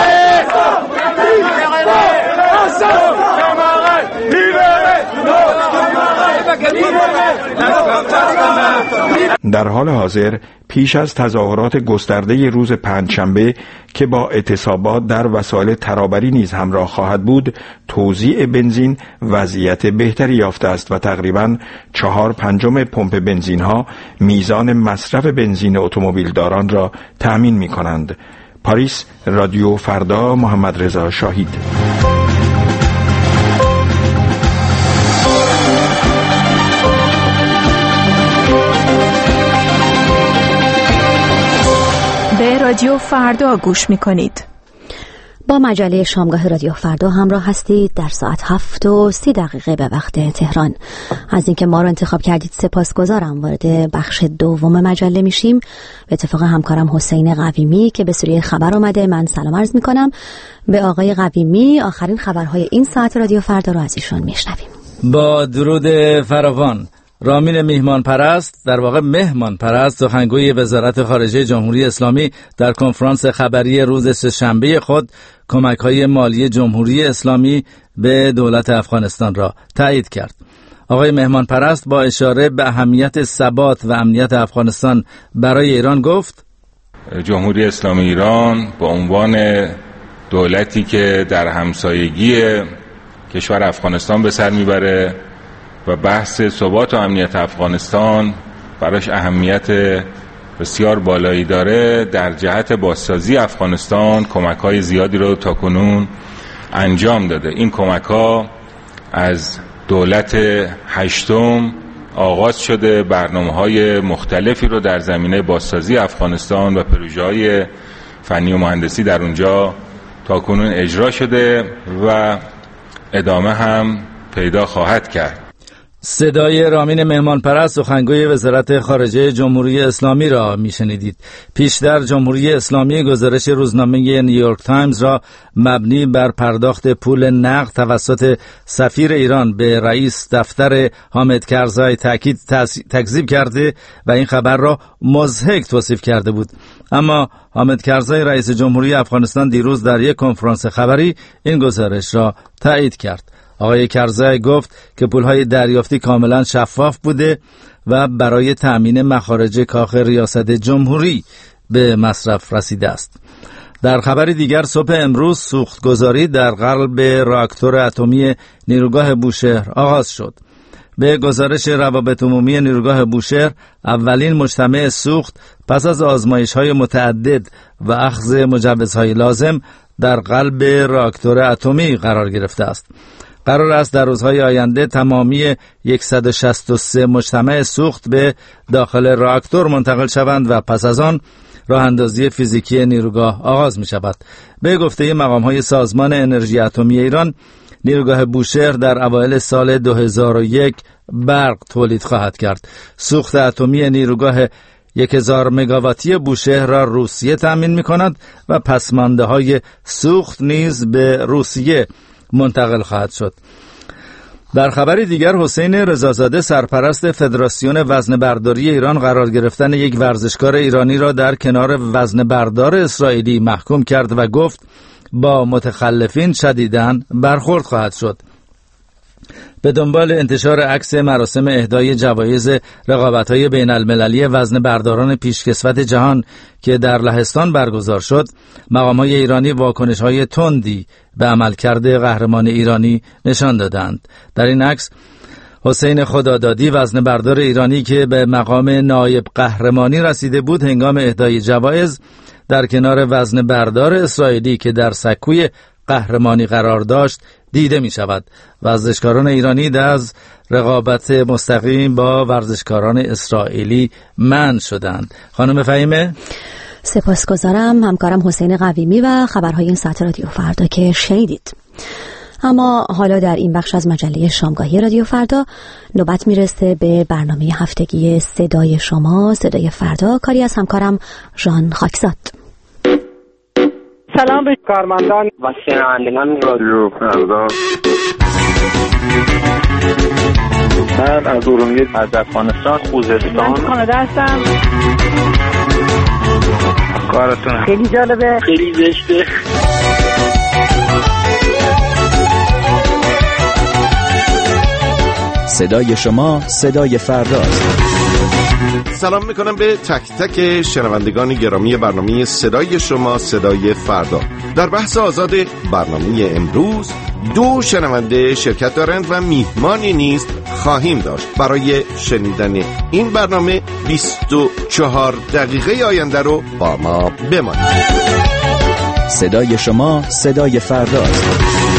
در حال حاضر پیش از تظاهرات گسترده روز پنجشنبه که با اعتصابات در وسایل ترابری نیز همراه خواهد بود، توزیع بنزین وضعیت بهتری یافته است و تقریباً چهار پنجم پمپ بنزین ها میزان مصرف بنزین اتومبیلداران را تأمین می کنند. پاریس، رادیو فردا، محمد رضا شاهید. به رادیو فردا گوش می کنید. با مجله شامگاه رادیو فردا همراه هستید در ساعت هفت و سی دقیقه به وقت تهران. از اینکه ما رو انتخاب کردید سپاسگزارم. وارد بخش دوم مجله میشیم. به اتفاق همکارم حسین قویمی که به سوریه خبر اومده، من سلام عرض میکنم به آقای قویمی. آخرین خبرهای این ساعت رادیو فردا رو از ایشون میشنویم. با درود فراوان. رامین میهمان پرست، در واقع مهمان پرست، سخنگوی وزارت خارجه جمهوری اسلامی در کنفرانس خبری روز سه‌شنبه خود کمک‌های مالی جمهوری اسلامی به دولت افغانستان را تایید کرد. آقای مهمان پرست با اشاره به اهمیت ثبات و امنیت افغانستان برای ایران گفت: جمهوری اسلامی ایران به عنوان دولتی که در همسایگی کشور افغانستان به سر میبره و بحث ثبات و امنیت افغانستان براش اهمیت بسیار بالایی داره، در جهت بازسازی افغانستان کمک‌های زیادی رو تاکنون انجام داده. این کمک‌ها از دولت هشتم آغاز شده، برنامه‌های مختلفی رو در زمینه بازسازی افغانستان و پروژه‌های فنی و مهندسی در اونجا تاکنون اجرا شده و ادامه هم پیدا خواهد کرد. صدای رامین مهمان پرست، سخنگوی وزارت خارجه جمهوری اسلامی را میشنیدید. پیشتر جمهوری اسلامی گزارش روزنامه نیویورک تایمز را مبنی بر پرداخت پول نقد توسط سفیر ایران به رئیس دفتر حامد کرزای تاکید تکذیب کرده و این خبر را مضحک توصیف کرده بود. اما حامد کرزای رئیس جمهوری افغانستان دیروز در یک کنفرانس خبری این گزارش را تایید کرد. آقای کرزای گفت که پولهای دریافتی کاملا شفاف بوده و برای تأمین مخارج کاخ ریاست جمهوری به مصرف رسیده است. در خبر دیگر صبح امروز سوختگذاری در قلب راکتور اتمی نیروگاه بوشهر آغاز شد. به گزارش روابط عمومی نیروگاه بوشهر، اولین مجتمع سوخت پس از آزمایش‌های متعدد و اخذ مجوزهای لازم در قلب راکتور اتمی قرار گرفته است. قرار است در روزهای آینده تمامی صد و شصت و سه مجتمع سوخت به داخل راکتور منتقل شوند و پس از آن راه اندازی فیزیکی نیروگاه آغاز می شود. به گفته مقام‌های سازمان انرژی اتمی ایران، نیروگاه بوشهر در اوایل سال دو هزار و یک برق تولید خواهد کرد. سوخت اتمی نیروگاه یک هزار مگاواتی بوشهر را روسیه تأمین می کند و پسمانده های سوخت نیز به روسیه منتقل خواهد شد. در خبری دیگر، حسین رضازاده سرپرست فدراسیون وزنه برداری ایران قرار گرفتن یک ورزشکار ایرانی را در کنار وزنه بردار اسرائیلی محکوم کرد و گفت با متخلفین شدیداً برخورد خواهد شد. به دنبال انتشار عکس مراسم اهدای جوایز رقابت‌های بین المللی وزنه برداران پیشکسوت جهان که در لهستان برگزار شد، مقام‌های ایرانی واکنش‌های تندی به عملکرد قهرمان ایرانی نشان دادند. در این عکس حسین خدادادی وزنه بردار ایرانی که به مقام نایب قهرمانی رسیده بود، هنگام اهدای جوایز در کنار وزنه بردار اسرائیلی که در سکوی قهرمانی قرار داشت دیده می شود. ورزشکاران ایرانی از رقابت مستقیم با ورزشکاران اسرائیلی منع شدند. خانم فهیمه، سپاسگزارم. همکارم حسین قویمی و خبرهای این ساعت رادیو فردا که شنیدید. اما حالا در این بخش از مجله شامگاهی رادیو فردا نوبت میرسه به برنامه هفتگی صدای شما، صدای فردا، کاری از همکارم ژان خاکزاد. سلام به کارمندان و شنوندگان رادیو فردا. من از ارومیه، از افغانستان، خوزستان. من کانادا هستم. کارتون خیلی جالبه، خیلی زشته. صدای شما صدای فرداست. سلام میکنم به تک تک شنوندگان گرامی برنامه صدای شما صدای فردا. در بحث آزاد برنامه امروز دو شنونده شرکت دارند و میهمانی نیز خواهیم داشت. برای شنیدن این برنامه بیست و چهار دقیقه آینده رو با ما بمانید. صدای شما صدای فرداست.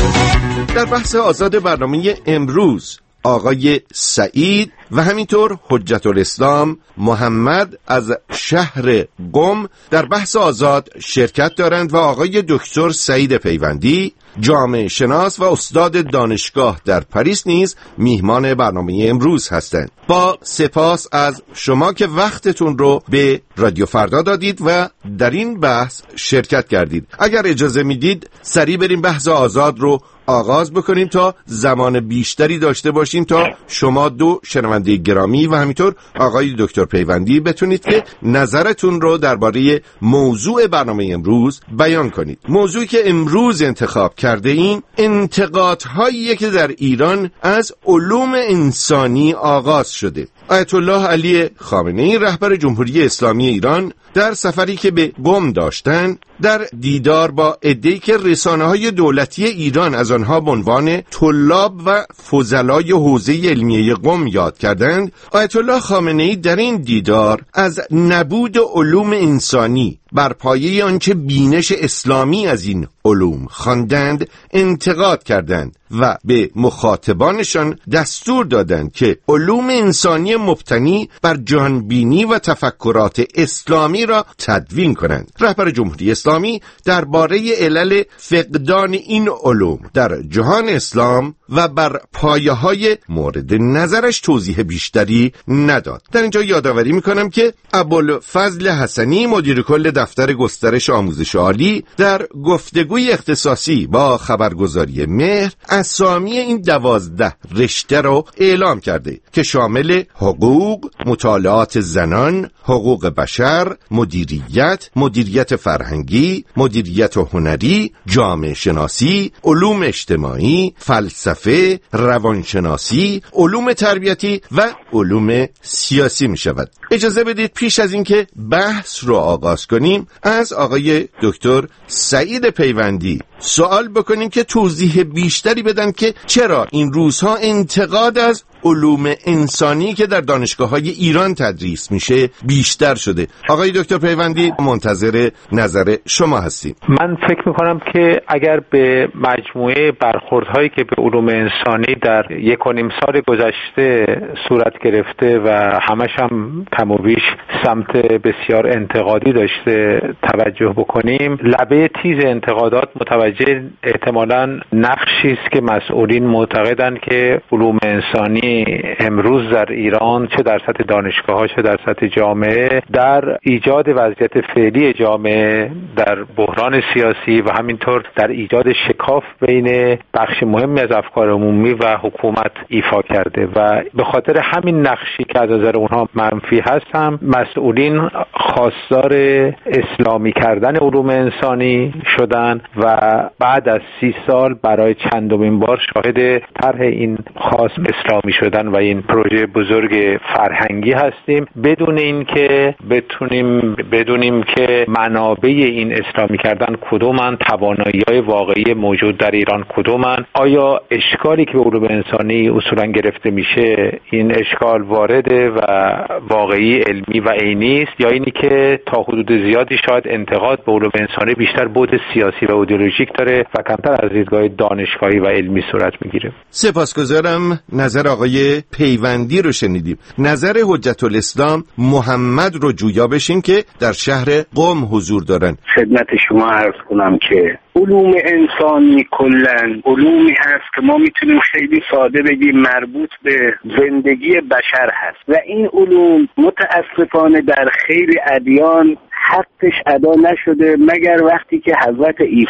در بحث آزاد برنامه امروز آقای سعید و همینطور حجت الاسلام محمد از شهر قم در بحث آزاد شرکت دارند و آقای دکتر سعید پیوندی جامعه شناس و استاد دانشگاه در پاریس نیز میهمان برنامه امروز هستند. با سپاس از شما که وقتتون رو به رادیو فردا دادید و در این بحث شرکت کردید. اگر اجازه میدید سریع بریم بحث آزاد رو آغاز بکنیم تا زمان بیشتری داشته باشیم تا شما دو شنونده گرامی و همینطور آقای دکتر پیوندی بتونید که نظرتون رو درباره موضوع برنامه امروز بیان کنید. موضوعی که امروز انتخاب کرده این انتقادهایی که در ایران از علوم انسانی آغاز شده. آیت الله علی خامنه‌ای رهبر جمهوری اسلامی ایران در سفری که به قم داشتند در دیدار با عده‌ای که رسانه‌های دولتی ایران از آنها به عنوان طلاب و فضلای حوزه علمیه قم یاد کردند، آیت الله خامنه‌ای در این دیدار از نبود علوم انسانی بر پایه آنچه بینش اسلامی از این علوم خواندند انتقاد کردند و به مخاطبانشان دستور دادند که علوم انسانی مبتنی بر جهانبینی و تفکرات اسلامی را تدوین کنند. رهبر جمهوری اسلامی درباره علل فقدان این علوم در جهان اسلام و بر پایه‌های مورد نظرش توضیح بیشتری نداد. در اینجا یادآوری می‌کنم که ابوالفضل حسنی مدیر کل دفتر گسترش آموزش عالی در گفتگوی اختصاصی با خبرگزاری مهر اسامی این دوازده رشته رو اعلام کرده که شامل حقوق، مطالعات زنان، حقوق بشر، مدیریت، مدیریت فرهنگی، مدیریت هنری، جامعه شناسی، علوم اجتماعی، فلسفه، روانشناسی، علوم تربیتی و علوم سیاسی می شود. اجازه بدید پیش از اینکه بحث رو آغاز کنیم از آقای دکتر سعید پیوندی سوال بکنیم که توضیح بیشتری بدن که چرا این روزها انتقاد از علوم انسانی که در دانشگاه‌های ایران تدریس میشه بیشتر شده. آقای دکتر پیوندی منتظر نظر شما هستیم. من فکر میکنم که اگر به مجموعه برخوردهایی که به علوم انسانی در یک و نیم سال گذشته صورت گرفته و همش هم کم و بیش سمت بسیار انتقادی داشته توجه بکنیم، لبه تیز انتقادات متوجه احتمالاً نقشی است که مسئولین معتقدند که علوم انسانی امروز در ایران چه در سطح دانشگاه‌ها چه در سطح جامعه در ایجاد وضعیت فعلی جامعه در بحران سیاسی و همینطور در ایجاد شکاف بین بخش مهمی از افکار عمومی و حکومت ایفا کرده و به خاطر همین نقشی که از نظر اونها منفی هست هم مسئولین خواستار اسلامی کردن علوم انسانی شدن و بعد از سی سال برای چندمین بار شاهد طرح این خواست اسلامی شدن و این پروژه بزرگ فرهنگی هستیم بدون اینکه بتونیم بدونیم که منابع این اسلامی کردن کدومن، توانایی‌های واقعی موجود در ایران کدومن، آیا اشکالی که به علوم انسانی اصولا گرفته میشه این اشکال وارده و واقعی علمی و عینی است یا اینی که تا حدود زیادی شاید انتقاد به علوم انسانی بیشتر بعد سیاسی و ایدئولوژیک داره و کمتر از دیدگاه دانشگاهی و علمی صورت میگیره. سپاسگزارم. نظر آقای پیوندی رو شنیدیم. نظر حجت الاسلام محمد رو جویا بشیم که در شهر قم حضور دارن. خدمت شما عرض کنم که علوم انسانی کلن علومی هست که ما میتونیم خیلی ساده بگیم مربوط به زندگی بشر هست و این علوم متاسفانه در خیلی ادیان حقش ادا نشده مگر وقتی که حضرت عیسی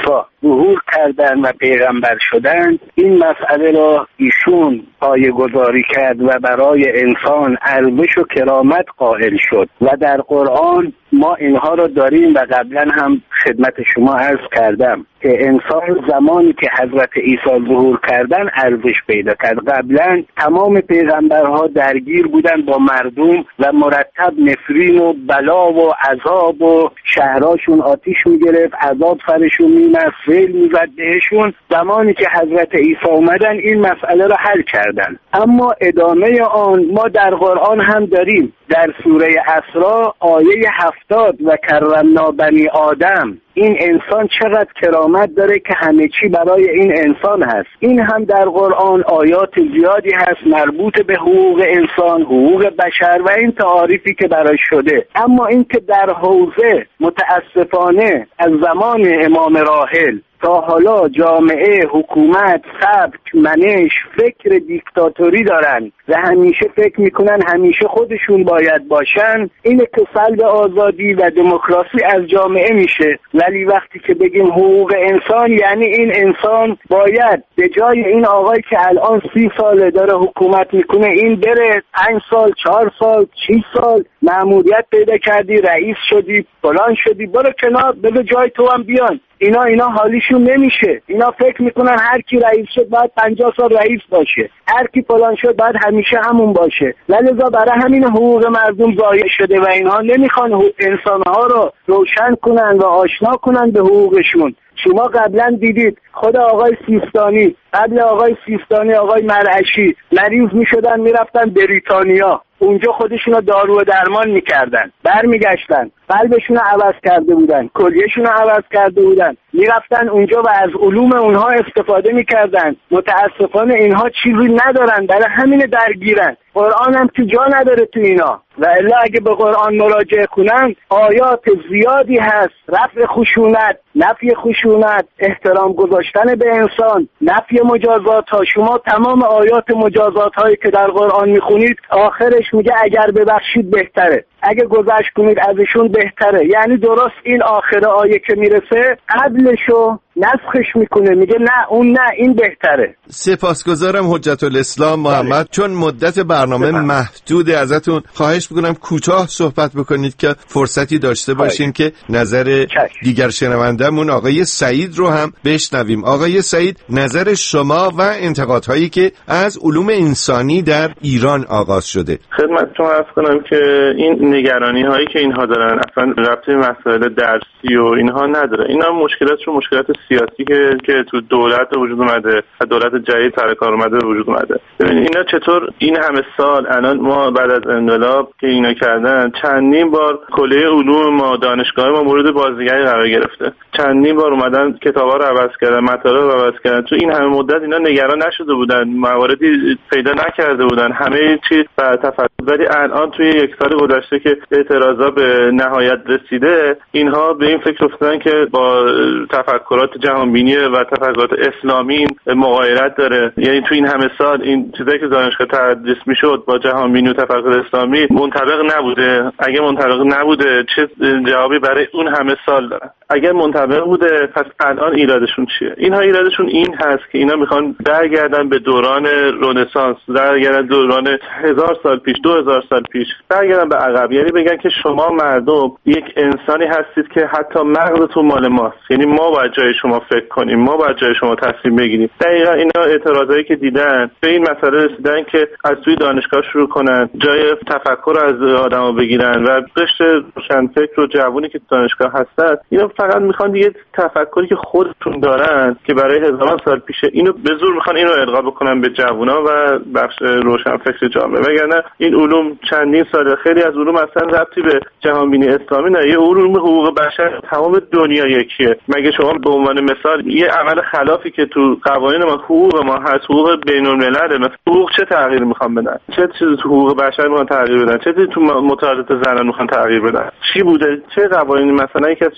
ظهور کردن و پیغمبر شدن، این مسئله را ایشون پایه‌گذاری کرد و برای انسان ارزش و کرامت قائل شد و در قرآن ما اینها را داریم و قبلا هم خدمت شما عرض کردم که انسان زمانی که حضرت عیسی ظهور کردن ارزش پیدا کرد. قبلا تمام پیغمبرها درگیر بودن با مردم و مرتب نفرین و بلا و عذاب و شهراشون آتیش میگرفت، عذاب سرشون میمد، فیل میزد بهشون. زمانی که حضرت عیسی اومدن این مسئله را حل کردن. اما ادامه آن ما در قرآن هم داریم. در سوره اسراء آیه هفتاد و کرمنا بنی آدم، این انسان چقدر کرامت داره که همه چی برای این انسان هست. این هم در قرآن آیات زیادی هست مربوط به حقوق انسان، حقوق بشر و این تعاریفی که براش شده. اما این که در حوزه متاسفانه از زمان امام راحل تا حالا جامعه، حکومت، سبک، منش، فکر دیکتاتوری دارن و همیشه فکر میکنن همیشه خودشون باید باشن، اینه که سلب آزادی و دموکراسی از جامعه میشه. ولی وقتی که بگیم حقوق انسان، یعنی این انسان باید به جای این آقای که الان سی ساله داره حکومت میکنه این بره پنج سال، چهار سال، شش سال مأموریت پیدا کردی، رئیس شدی، فلان شدی، برو کنار، بذار جای تو هم بیان. اینا اینا حالیشون نمیشه. اینا فکر میکنن هر کی رئیس شد باید پنجاه سال رئیس باشه، هر کی فلان شد باید همیشه همون باشه. لذا برای همین حقوق مردم ضایع شده و اینها نمیخوان انسانها رو روشن کنن و آشنا کنن به حقوقشون. شما قبلا دیدید خود آقای سیستانی، قبل آقای سیستانی آقای مرعشی مریض میشدن میرفتن بریتانیا، اونجا خودشونو دارو و درمان میکردن، برمیگشتن قلبشونو عوض کرده بودن، کلیهشونو عوض کرده بودن، میرفتن اونجا و از علوم اونها استفاده میکردن. متاسفانه اینها چیزی ندارن، برای همین درگیرن. قرآن هم که جا نداره تو اینا. و الا اگه به قرآن مراجعه کنن آیات زیادی هست، رفع خشونت، نفی خشونت، احترام گذاشتن به انسان، نفی مجازات ها. شما تمام آیات مجازات هایی که در قرآن میخونید آخرش میگه اگر ببخشید بهتره، اگه گذشت کنید ازشون بهتره. یعنی درست این آخر آیه که میرسه قبلشو نسخش میکنه، میگه نه اون نه این بهتره. سپاسگزارم حجت الاسلام محمد. چون مدت برنامه محدوده ازتون خواهش میکنم کوتاه صحبت بکنید که فرصتی داشته باشیم که نظر دیگر شنوندمون آقای سعید رو هم بشنویم. آقای سعید، نظر شما و انتقادهایی که از علوم انسانی در ایران آغاز شده. خدمتتون عرض کنم که این نگرانی هایی که اینها دارن اصلا ربطی به مسائل درسی و اینها نداره. اینا مشکلاتشون مشکلات سیاسی که که تو دولت وجود اومده، دولت جدید سر کار اومده وجود اومده. ببین اینا چطور این همه سال الان ما بعد از انقلاب که اینا کردن چندین بار کلیه علوم ما، دانشگاه ما مورد بازنگری قرار گرفته، چندین بار اومدن کتابا رو عوض کردن، مطالب رو عوض کردن. تو این همه مدت اینا نگران نشده بودن، مواردی پیدا نکرده بودن، همه چیز بر تفاوت. ولی الان توی یک سال گذشته که اعتراضا به نهایت رسیده، اینها به این فکر افتادن که با تفکرات جهانبینی و تفکرات اسلامی مغایرت داره. یعنی تو این همه سال این چیزایی که دانشگاه تدریس میشد با جهانبینی و تفکر اسلامی منطبق نبوده. اگه منطبق نبوده چه جوابی برای اون همه سال دارن؟ اگر منطبق بوده پس الان ایرادشون چیه؟ اینها ایرادشون این هست که اینا میخوان برگردن به دوران رنسانس، برگردن دوران هزار سال پیش، دو هزار سال پیش، برگردن به عقب. یعنی بگن که شما مردم یک انسانی هستید که حتی مغزتون مال ماست، یعنی ما باید جای شما فکر کنیم، ما باید جای شما تصمیم بگیریم. دقیقاً اینا اعتراضایی که دیدن به این مسئله رسیدن که از توی دانشگاه شروع کنن، جای تفکر از آدمو بگیرن و قشر روشنفکر و جوونی که دانشگاه هستن اینا فقط میخوان یه تفکری که خودشون دارن که برای هزاران سال پیشه، اینو به زور میخوان اینو القا بکنن به جوونا و بخش روشنفکر جامعه. وگرنه این علوم چندین سال خیلی از علوم اصلا ربطی به جهانبینی اسلامی نه، یه علوم حقوق بشر تمام دنیا یکیه. مگه شما به عنوان مثال یه عمل خلافی که تو قوانین ما حقوق ما هست، حقوق بین الملل، مثلا حقوق چه تغییر میخوان بدن؟ چه چیزی تو حقوق بشر میخوان تغییر بدن؟ چه چیزی تو متعارض زنان میخوان تغییر بدن؟ چی بوده؟ چه قوانینی مثلا یکی از رشته‌های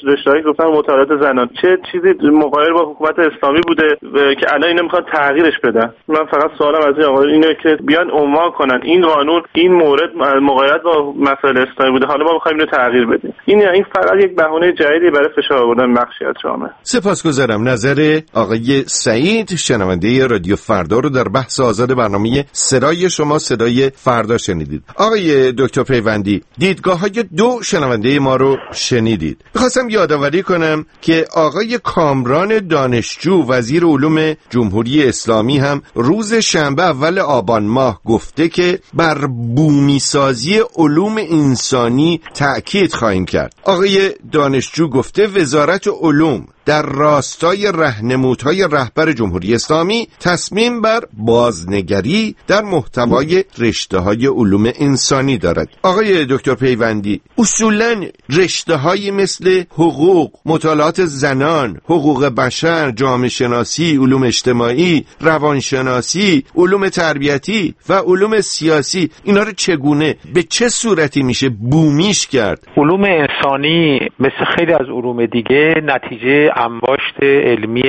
گفتن مطالعات زنان، چه چیزی مقایل با حکومت اسلامی بوده که الان اینا میخوان تغییرش بدن. من فقط سوالم از این آقایون اینه که بیان عنوان کنن این قانون این مورد مقایرت با مسائل اسلامی بوده، حالا ما میخوایم اینو تغییر بدیم. این این فقط یک بهونه جدیدی برای فشار آوردن بخشی از جامعه. سپاسگزارم. نظر آقای سعید شنونده رادیو فردا رو در بحث آزاد برنامه صدای شما صدای فردا شنیدید. آقای دکتر پیوندی، دیدگاه‌های دو شنونده ما رو شنیدید. می‌خواستم یادآوری کنم که آقای کامران دانشجو وزیر علوم جمهوری اسلامی هم روز شنبه اول آبان ماه گفته که بر بومی سازی علوم انسانی تأکید خواهیم کرد. آقای دانشجو گفته وزارت علوم در راستای راهنمودهای رهبر جمهوری اسلامی تصمیم بر بازنگری در محتوای رشته‌های علوم انسانی دارد. آقای دکتر پیوندی، اصولاً رشته‌هایی مثل حقوق، مطالعات زنان، حقوق بشر، جامعه شناسی، علوم اجتماعی، روانشناسی، علوم تربیتی و علوم سیاسی، اینا رو چگونه به چه صورتی میشه بومیش کرد؟ علوم انسانی مثل خیلی از علوم دیگه نتیجه انباشت علمی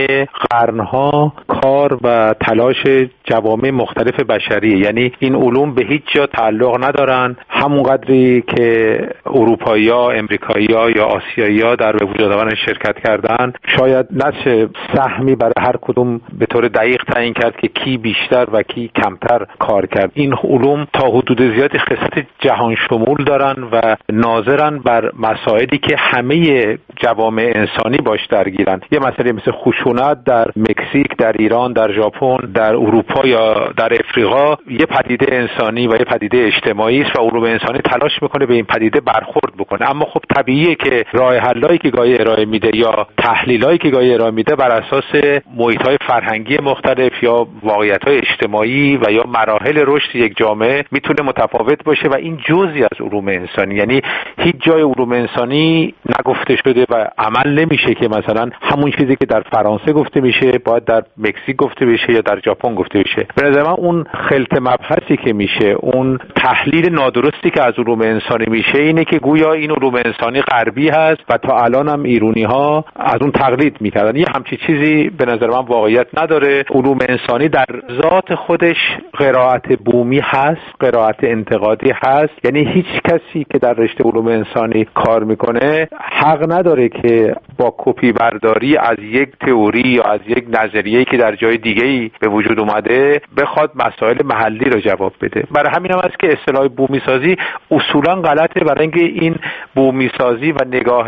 قرنها کار و تلاش جوامع مختلف بشریه. یعنی این علوم به هیچ جا تعلق ندارن، همون قدری که اروپایی‌ها، امریکایی‌ها یا آسیایی‌ها در به وجود آوردن شرکت کردن شاید نشه سهمی برای هر کدوم به طور دقیق تعیین کرد که کی بیشتر و کی کمتر کار کرد. این علوم تا حدود زیادی خصلت جهان شمول دارن و ناظرن بر مسائلی که همه جوامع انسانی باش درگیرن. یه مسئله مثل خشونت در مکزیک، در ایران، در ژاپن، در اروپا یا در افریقا یه پدیده انسانی و یه پدیده اجتماعی است و علوم انسانی تلاش میکنه به این پدیده برخورد بکنه. اما خب طبیعیه که راه حلایی که گاهی ارائه میده یا تحلیلایی که گاهی ارائه میده بر اساس محیط‌های فرهنگی مختلف یا واقعیت‌های اجتماعی و یا مراحل رشد یک جامعه میتونه متفاوت باشه و این جزئی از علوم انسانی. یعنی هیچ جای علوم انسانی نگفته شده و عمل نمیشه که مثلا همون چیزی که در فرانسه گفته میشه باید در مکزیک گفته بشه یا در ژاپن گفته بشه. به نظر من اون خلط مبحثی که میشه، اون تحلیل نادرستی که از علوم انسانی میشه اینه که گویا این علوم انسانی غربی هست و تا الان هم ایرانی ها از اون تقلید میکردن. یه همچی چیزی به نظر من واقعیت نداره. علوم انسانی در ذات خودش قرائت بومی هست، قرائت انتقادی هست. یعنی هیچ کسی که در رشته علوم انسانی کار میکنه حق نداره که با کپی برداری از یک تئوری یا از یک نظریه‌ای که در جای دیگه‌ای به وجود اومده بخواد مسائل محلی رو جواب بده. برای همین هم است که اصطلاح بومی سازی اصولا غلطه، برای اینکه این بومی سازی و نگاه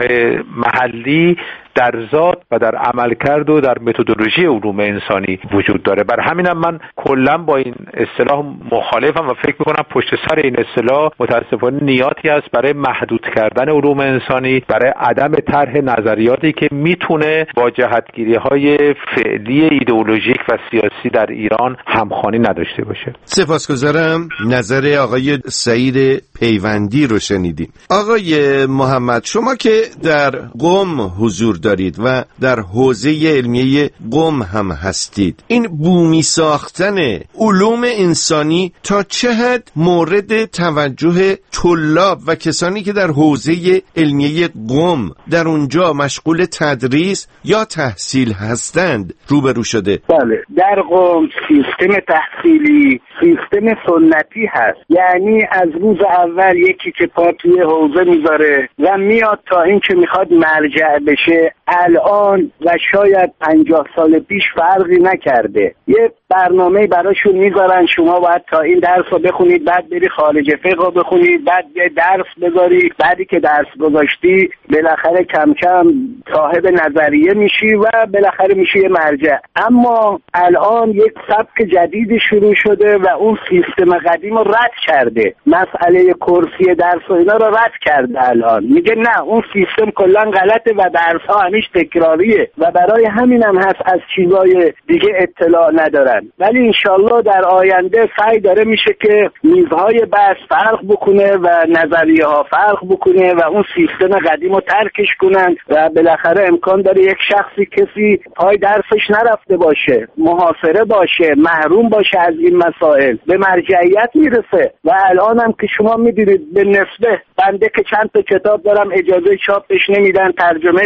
محلی در ذات و در عملکرد و در متدولوژی علوم انسانی وجود داره. برای همینم من کلا با این اصطلاح مخالفم و فکر میکنم پشت سر این اصطلاح متاسفانه نیاتی است برای محدود کردن علوم انسانی، برای عدم طرح نظریاتی که میتونه با جهتگیری‌های فعلی ایدئولوژیک و سیاسی در ایران همخوانی نداشته باشه. سپاسگزارم. نظر آقای سعید پیوندی رو شنیدیم. آقای محمد، شما که در قم حضور دارید و در حوزه علمیه قم هم هستید، این بومی ساختن علوم انسانی تا چه حد مورد توجه طلاب و کسانی که در حوزه علمیه قم در اونجا مشغول تدریس یا تحصیل هستند روبرو شده؟ بله، در قم سیستم تحصیلی سیستم سنتی هست. یعنی از روز اول یکی که پا توی حوزه میذاره و میاد تا این که میخواد مرجع بشه الان و شاید پنجاه سال پیش فرقی نکرده. یه برنامه براشون میذارن شما باید تا این درس رو بخونید، بعد بری خارج فقه بخونید، بعد یه درس بذاری، بعدی که درس گذاشتی بالاخره کم کم صاحب نظریه میشی و بالاخره میشی یه مرجع. اما الان یک سبک جدیدی شروع شده و اون سیستم قدیم رو رد کرده. مسئله کرسی درس و اینا رو رد کرده. الان میگه نه، اون سیستم کلا غلطه و درس ها همیش تکراریه و برای همین هم هست از چیزای دیگه اطلاع ندارن. ولی انشالله در آینده سعی داره میشه که میزهای بحث فرق بکنه و نظریه ها فرق بکنه و اون سیستم قدیم رو ترکش کنن و بالاخره امکان داره یک شخصی کسی پای درسش نرفته باشه، محاصره باشه، محروم باشه از این مسائل، به مرجعیت میرسه. و الان هم که شما میدونید به نسبه بنده که چند تا کتاب دارم اجازه چاپش نمیدن، ترجمه قرآن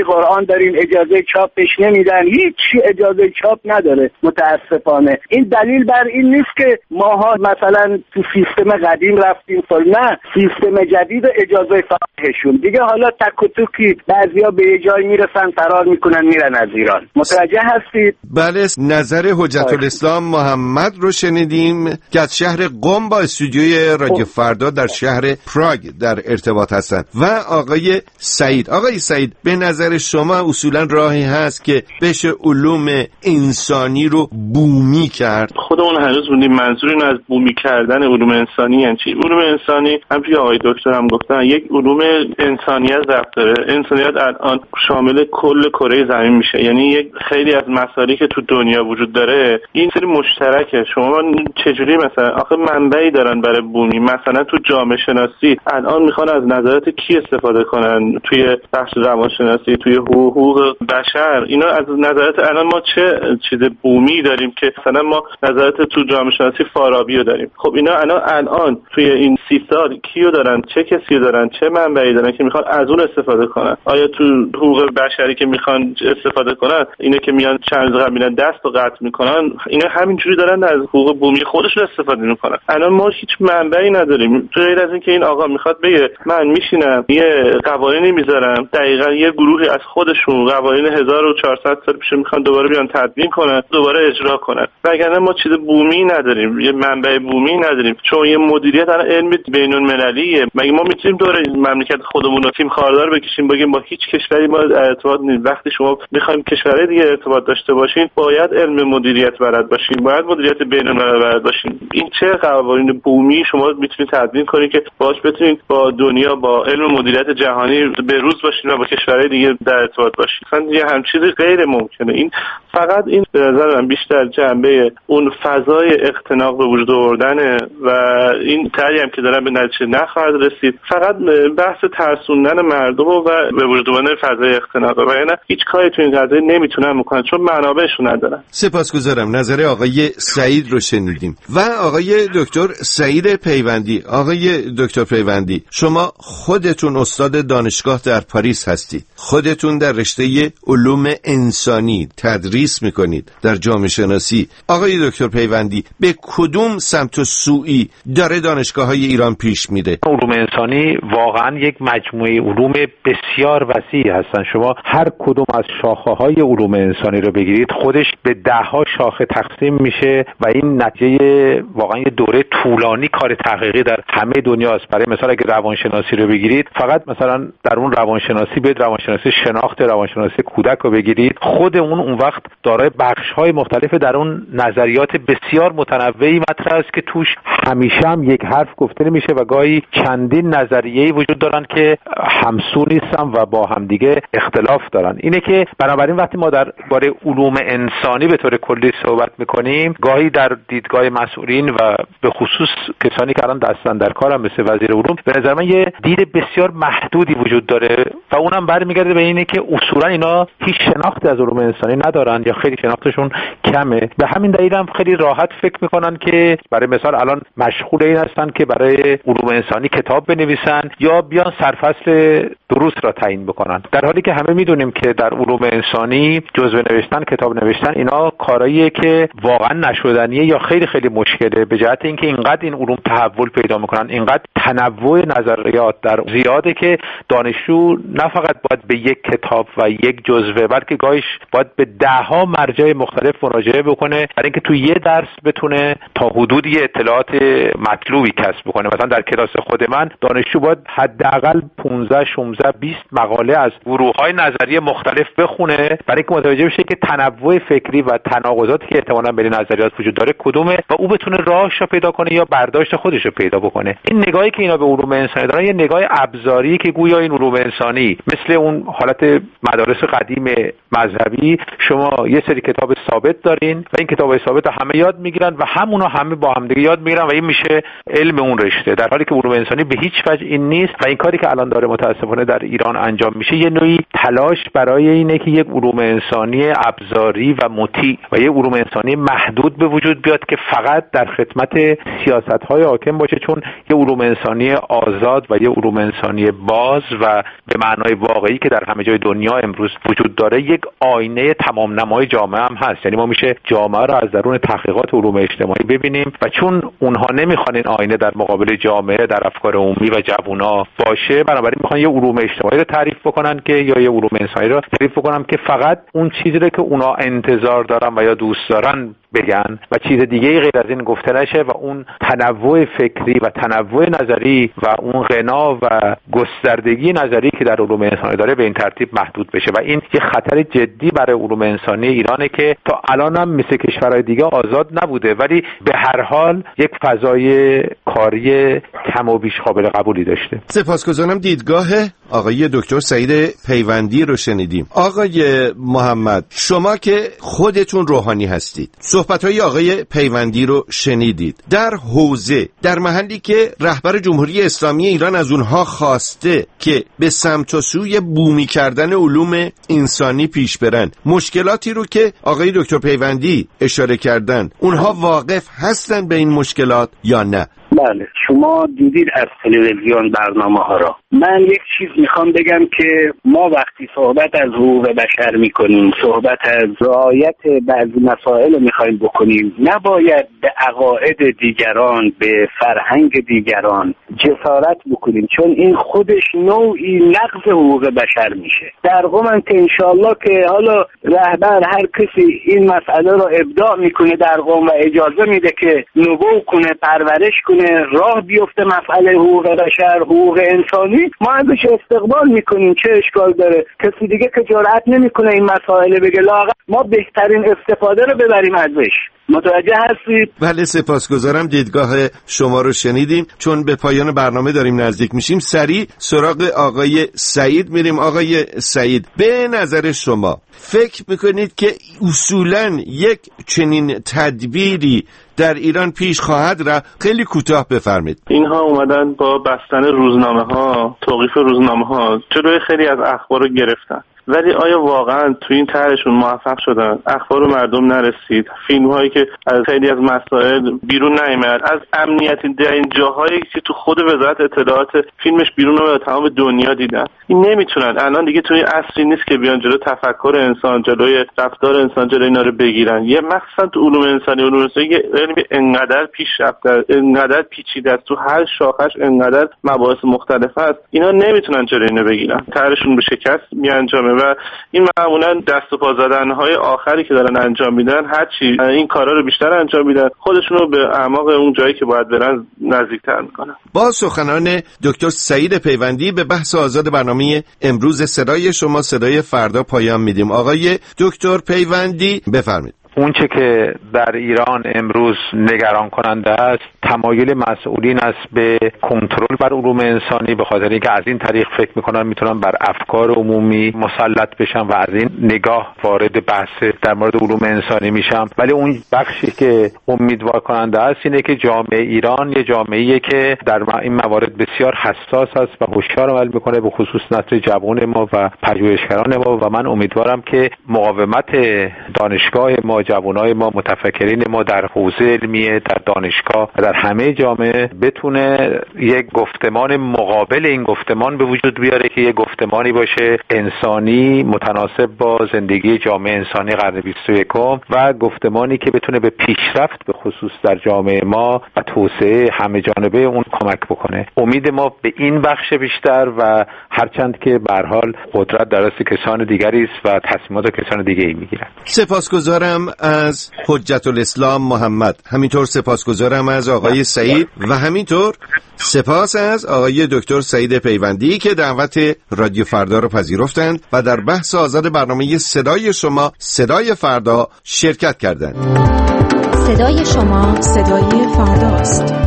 داریم، اجازه چاپش نمیدن، هیچ اجازه چاپ نداره متاسفانه. این دلیل بر این نیست که ماها مثلا تو سیستم قدیم رفتیم فل، نه، سیستم جدید اجازه فراهشون دیگه حالا تک و توکی بعضیا به یه جای میرسن فرار میکنن میرن از ایران. متوجه هستید؟ بله، نظر حجت الاسلام محمد رو شنیدیم که از شهر قم با استودیوی رادیو فردا در شهر پراگ در ارتباط هستند و آقای سعید. آقای سعید، به نظر شما اصولا راهی هست که بشه علوم انسانی رو بومی کرد؟ خودمون هنوز موندیم منظور اینو از بومی کردن علوم انسانی یعنی چی؟ علوم انسانی همونطور که آقای دکتر هم گفتن یک علوم انسانیت ربط داره. انسانیت الان شامل کل کره زمین میشه، یعنی یک خیلی از مسائلی که تو دنیا وجود داره این سری مشترکه. شما چجوری مثلا آخه منبعی دارن برای بومی؟ مثلا تو جامعه شناسی الان میخوان از نظرات کی استفاده کنن؟ توی بخش روانشناسی، توی حقوق بشر، اینا از نظرات الان ما چه چیز بومی داریم که مثلا ما نظرات تو جامعه شناسی فارابی رو داریم. خب اینا الان الان توی این سی سال کیو دارن؟ چه کسی دارن؟ چه منبعی دارن که میخوان از اون استفاده کنن؟ آیا تو حقوق بشری که میخوان استفاده کنن اینا که میان چند روز قبل میرن دست و قطع میکنن، اینا همینجوری دارن از حقوق بومی خودشون استفاده میکنن. الان ما هیچ منبعی نداریم غیر از اینکه این آقا میخواد بگه من میشینم یه قوانینی میذارم، دقیقاً یه گروهی از خودشون قوانین هزار و چهارصد سال پیش میخوان دوباره بیان تدوین کنن، دوباره اجرا کنن. وگرنه ما چیز بومی نداریم، یه منبع بومی نداریم، چون یه مدیریت الان علم بین‌المللیه. مگه ما میتونیم دور مملکت خودمون رو تیم خاردار بکشیم بگیم با هیچ کشوری ما ارتباط نیست؟ وقتی شما میخوایم کشورهای دیگه ارتباط داشته باشین باید علم مدیریت بلد باشین، باید مدیریت بین‌المللی بلد باشین. این چه قوانین بومی شما میتونید تدوین کنید که باهاش بتونید با دنیا، با علم مدیریت جهانی به روز باشین و با کشورهای دیگه در ارتباط باشین؟ اصلا یه همچین چیزی غیر ممکنه. این فقط این به نظر من بیشتر جنبه اون فضای اختناق به وجود آوردنه و این طرحی هم که دارن به نتیجه نخواهد رسید. فقط بحث ترسوندن مردم و به وجود آوردن فضای اختناق و یعنی هیچ کاری تو این قضیه نمیتونن بکنن چون منابعشون ندارن. سپاسگزارم. نظر آقای سعید رو شنیدیم و آقای دکتر سعید پیوندی. آقای دکتر پیوندی، شما خودتون استاد دانشگاه در پاریس هستید، خودتون در رشته علوم انسانی تدریس میکنید در جامعه شناسی. آقای دکتر پیوندی، به کدوم سمت و سویی داره دانشگاه‌های ایران پیش میره؟ علوم انسانی واقعا یک مجموعه علوم بسیار وسیع هستن. شما هر کدوم از شاخه‌های علوم انسانی رو بگیرید خودش به ده‌ها شاخه تقسیم میشه و این نتیجه واقعا یه دوره طولانی کار تحقیقی در همه دنیاست. برای مثال اگه روانشناسی رو بگیرید، فقط مثلا در اون روانشناسی به روانشناسی شناخت، روانشناسی کودک رو بگیرید، خود اون اون وقت دارای بخش‌های مختلف در اون نظریات بسیار متنوعی مطرح است که توش همیشه هم یک حرف گفته نمیشه و گاهی چندین نظریه‌ای وجود دارن که همسو نیستن و با همدیگه اختلاف دارن. اینه که بنابراین وقتی ما در باره علوم انسانی به طور کلی صحبت میکنیم، گاهی در دیدگاه مسئولین و به خصوص کسانی که الان دستن در کارم مثل وزیر علوم، به نظر من یه دید بسیار محدودی وجود داره و اونم برمیگرده به اینه که اصولا اینا هیچ شناختی از علوم انسانی ندارن یا خیلی شناختشون کمه. به همین دلیل هم خیلی راحت فکر میکنن که برای مثال الان مشغول این هستن که برای علوم انسانی کتاب بنویسن یا بیان سرفصل دروس را تعیین بکنن، در حالی که همه میدونیم که در علوم انسانی جزوه نوشتن، کتاب نوشتن، اینا کاراییه که واقعا نشدنیه یا خیلی خیلی مشکله، به جهت اینکه اینقدر این علوم تحول پیدا میکنن، اینقدر تنوع نظریات در زیاده که دانشجو نه فقط باید به یک کتاب و یک جزوه بلکه گاهیش باید به دهها مرجع مختلف مراجعه بکنه برای اینکه تو یه درس بتونه تا حدودی اطلاعات مطلوبی کسب بکنه. مثلا در کلاس خود من دانشجو باید حداقل پانزده شانزده بیست مقاله از گروه‌های نظریه مختلف بخونه برای اینکه متوجه بشه که تنوع فکری و تناقضاتی که احتمالاً بین نظریات وجود داره کدومه و او بتونه راهش رو پیدا کنه یا برداشت خودش رو پیدا بکنه. این نگاهی که اینا به علوم انسانی دارن یه نگاه ابزاری که گویا این علوم انسانی مثل اون حالت مدارس قدیم مذهبی، شما یه سری کتاب ثابت دارین و این کتاب‌های ثابت همه یاد میگیرن و همونا همه با هم دیگه یاد میگیرن و این میشه علم اون رشته، در حالی که علوم انسانی به هیچ وجه این نیست. و این کاری که الان داره متاسفانه در ایران انجام میشه یه نوعی تلاش برای اینه که یک علوم انسانی ابزاری و مطیع و یک علوم انسانی محدود به وجود بیاد که فقط در خدمت سیاست‌های حاکم باشه، چون یه علوم انسانی آزاد و یه علوم انسانی باز و به معنای واقعی که در همه جای دنیا دنیا امروز وجود داره یک آینه تمام نمای جامعه هم هست. یعنی ما میشه جامعه رو از درون تحقیقات علوم اجتماعی ببینیم و چون اونها نمیخوان این آینه در مقابل جامعه در افکار عمومی و جوونا باشه، بنابراین میخوان یه علوم اجتماعی رو تعریف بکنن که یا یه علوم انسانی رو تعریف بکنن که فقط اون چیزی رو که اونا انتظار دارن و یا دوست دارن بگن و چیز دیگه غیر از این گفته نشه و اون تنوع فکری و تنوع نظری و اون غنا و گستردگی نظری که در علوم انسانی داره به این ترتیب محدود بشه و این یه خطر جدی برای علوم انسانی ایرانه که تا الان هم مثل کشورهای دیگه آزاد نبوده، ولی به هر حال یک فضای کاری کم و بیش قابل قبولی داشته. سپاسگزارم. دیدگاه آقای دکتر سعید پیوندی رو شنیدیم. آقای محمد، شما که خودتون روحانی هستید، صحبت‌های آقای پیوندی رو شنیدید. در حوزه، در محلی که رهبر جمهوری اسلامی ایران از اونها خواسته که به سمت و سوی بومی کردن علوم انسانی پیش برن، مشکلاتی رو که آقای دکتر پیوندی اشاره کردن، اونها واقف هستن به این مشکلات یا نه؟ بله، شما دیدید از تلویزیون برنامه ها را. من یک چیز میخوام بگم که ما وقتی صحبت از حقوق بشر میکنیم، صحبت از رعایت بعضی مسائل میخوایم بکنیم، نباید به عقاید دیگران، به فرهنگ دیگران جسارت بکنیم، چون این خودش نوعی نقض حقوق بشر میشه. در قوم که انشالله که حالا رهبر هر کسی این مسئله را ابداع میکنه در قوم و اجازه میده که نبوغ کنه، پرورش کنه، راه بیفته مسئله حقوق بشر، حقوق انسانی، ما ازش استقبال میکنیم. چه اشکال داره؟ کسی دیگه که جرئت نمیکنه این مسائل بگه، لااقل ما بهترین استفاده رو ببریم ازش. متوجه هستید؟ بله، سپاسگزارم. دیدگاه شما رو شنیدیم. چون به پایان برنامه داریم نزدیک میشیم، سریع سراغ آقای سعید میریم. آقای سعید، به نظر شما فکر میکنید که اصولاً یک چنین تدبیری در ایران پیش خواهد رفت؟ خیلی کوتاه بفرمایید. اینها اومدن با بستن روزنامه ها، توقیف روزنامه ها، جلوی خیلی از اخبار رو گرفتن، ولی آیا واقعا تو این طرحشون موفق شدن؟ اخبار رو مردم نرسید، فیلم هایی که از خیلی از مسائل بیرون نیامد، از امنیتی در این جاهایی که تو خود وزارت اطلاعات فیلمش بیرون رو تمام دنیا دیدن. این نمیتونن الان دیگه توی عصری نیست که بیان جلو تفکر انسان، جلوی رفتار انسان، جلوی اینا رو بگیرن. یه مخصوصا تو علوم انسانی، علوم انسانی علم انقدر پیشرفته، انقدر پیچیده است، تو هر شاخش انقدر مباحث مختلف است، اینا نمیتونن جلوی اینو بگیرن. طرحشون به شکست میانجامه و این معمولا دست و پا زدن‌های آخری که دارن انجام میدن، هرچی این کارا رو بیشتر انجام میدن، خودشون رو به اعماق اون جایی که باید برن نزدیکتر میکنن. با سخنان دکتر سعید پیوندی به بحث آزاد برنامه امروز صدای شما صدای فردا پایان میدیم. آقای دکتر پیوندی بفرمایید. اون چه که در ایران امروز نگران کننده است، تمایل مسئولین است به کنترل بر علوم انسانی، به خاطر اینکه از این طریق فکر میکنن میتونن بر افکار عمومی مسلط بشن و از این نگاه وارد بحث در مورد علوم انسانی میشن. ولی اون بخشی که امیدوار کننده است اینه که جامعه ایران یه جامعه‌ایه که در این موارد بسیار حساس است و هوشیار عمل میکنه، به خصوص نسل جوان ما و پژوهشگران ما، و من امیدوارم که مقاومت دانشگاه ما، جوانای ما، متفکرین ما در حوزه علمیه، در دانشگاه و در همه جامعه بتونه یک گفتمان مقابل این گفتمان به وجود بیاره که یک گفتمانی باشه انسانی، متناسب با زندگی جامعه انسانی قرن بیست و یکم و گفتمانی که بتونه به پیشرفت به خصوص در جامعه ما و توسعه همه جانبه اون کمک بکنه. امید ما به این بخش بیشتر و هرچند که به هر حال قدرت در دست کسان دیگری است و تصمیمات کسان دیگری میگیرن. سپاسگزارم از حجت الاسلام محمد، همینطور سپاسگزارم از آقای سعید و همینطور سپاس از آقای دکتر سعید پیوندی که دعوت رادیو فردا رو پذیرفتند و در بحث آزاد برنامه صدای شما صدای فردا شرکت کردند. صدای شما صدای فرداست.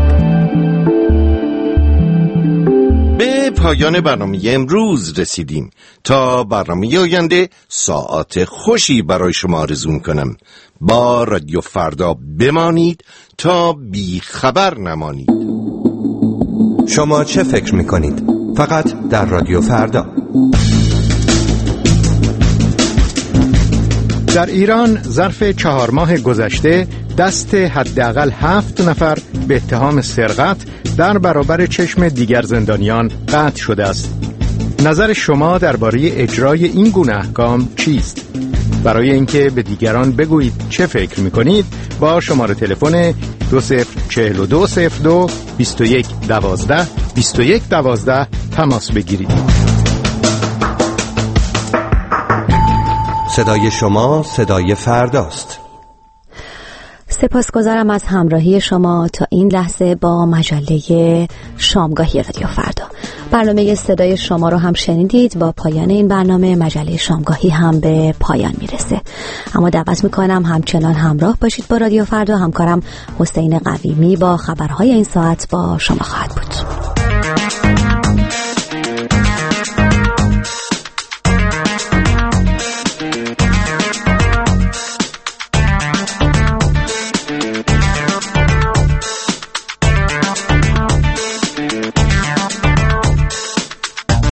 به پایان برنامه امروز رسیدیم. تا برنامه آینده ساعت خوشی برای شما آرزو می‌کنم. با رادیو فردا بمانید تا بی خبر نمانید. شما چه فکر می‌کنید؟ فقط در رادیو فردا. در ایران ظرف چهار ماه گذشته دست حداقل هفت نفر به اتهام سرقت در برابر چشم دیگر زندانیان قطع شده است. نظر شما درباره اجرای این گونه احکام چیست؟ برای اینکه به دیگران بگویید چه فکر می‌کنید با شماره تلفن دو صفر چهل و دو صفر دو بیست و یک دوازده بیست و یک دوازده تماس بگیرید. صدای شما صدای فرداست. سپاسگزارم از همراهی شما تا این لحظه با مجله شامگاهی رادیو فردا. برنامه صدای شما رو هم شنیدید. با پایان این برنامه مجله شامگاهی هم به پایان میرسه، اما دعوت میکنم همچنان همراه باشید با رادیو فردا. همکارم حسین قویمی با خبرهای این ساعت با شما خواهد بود.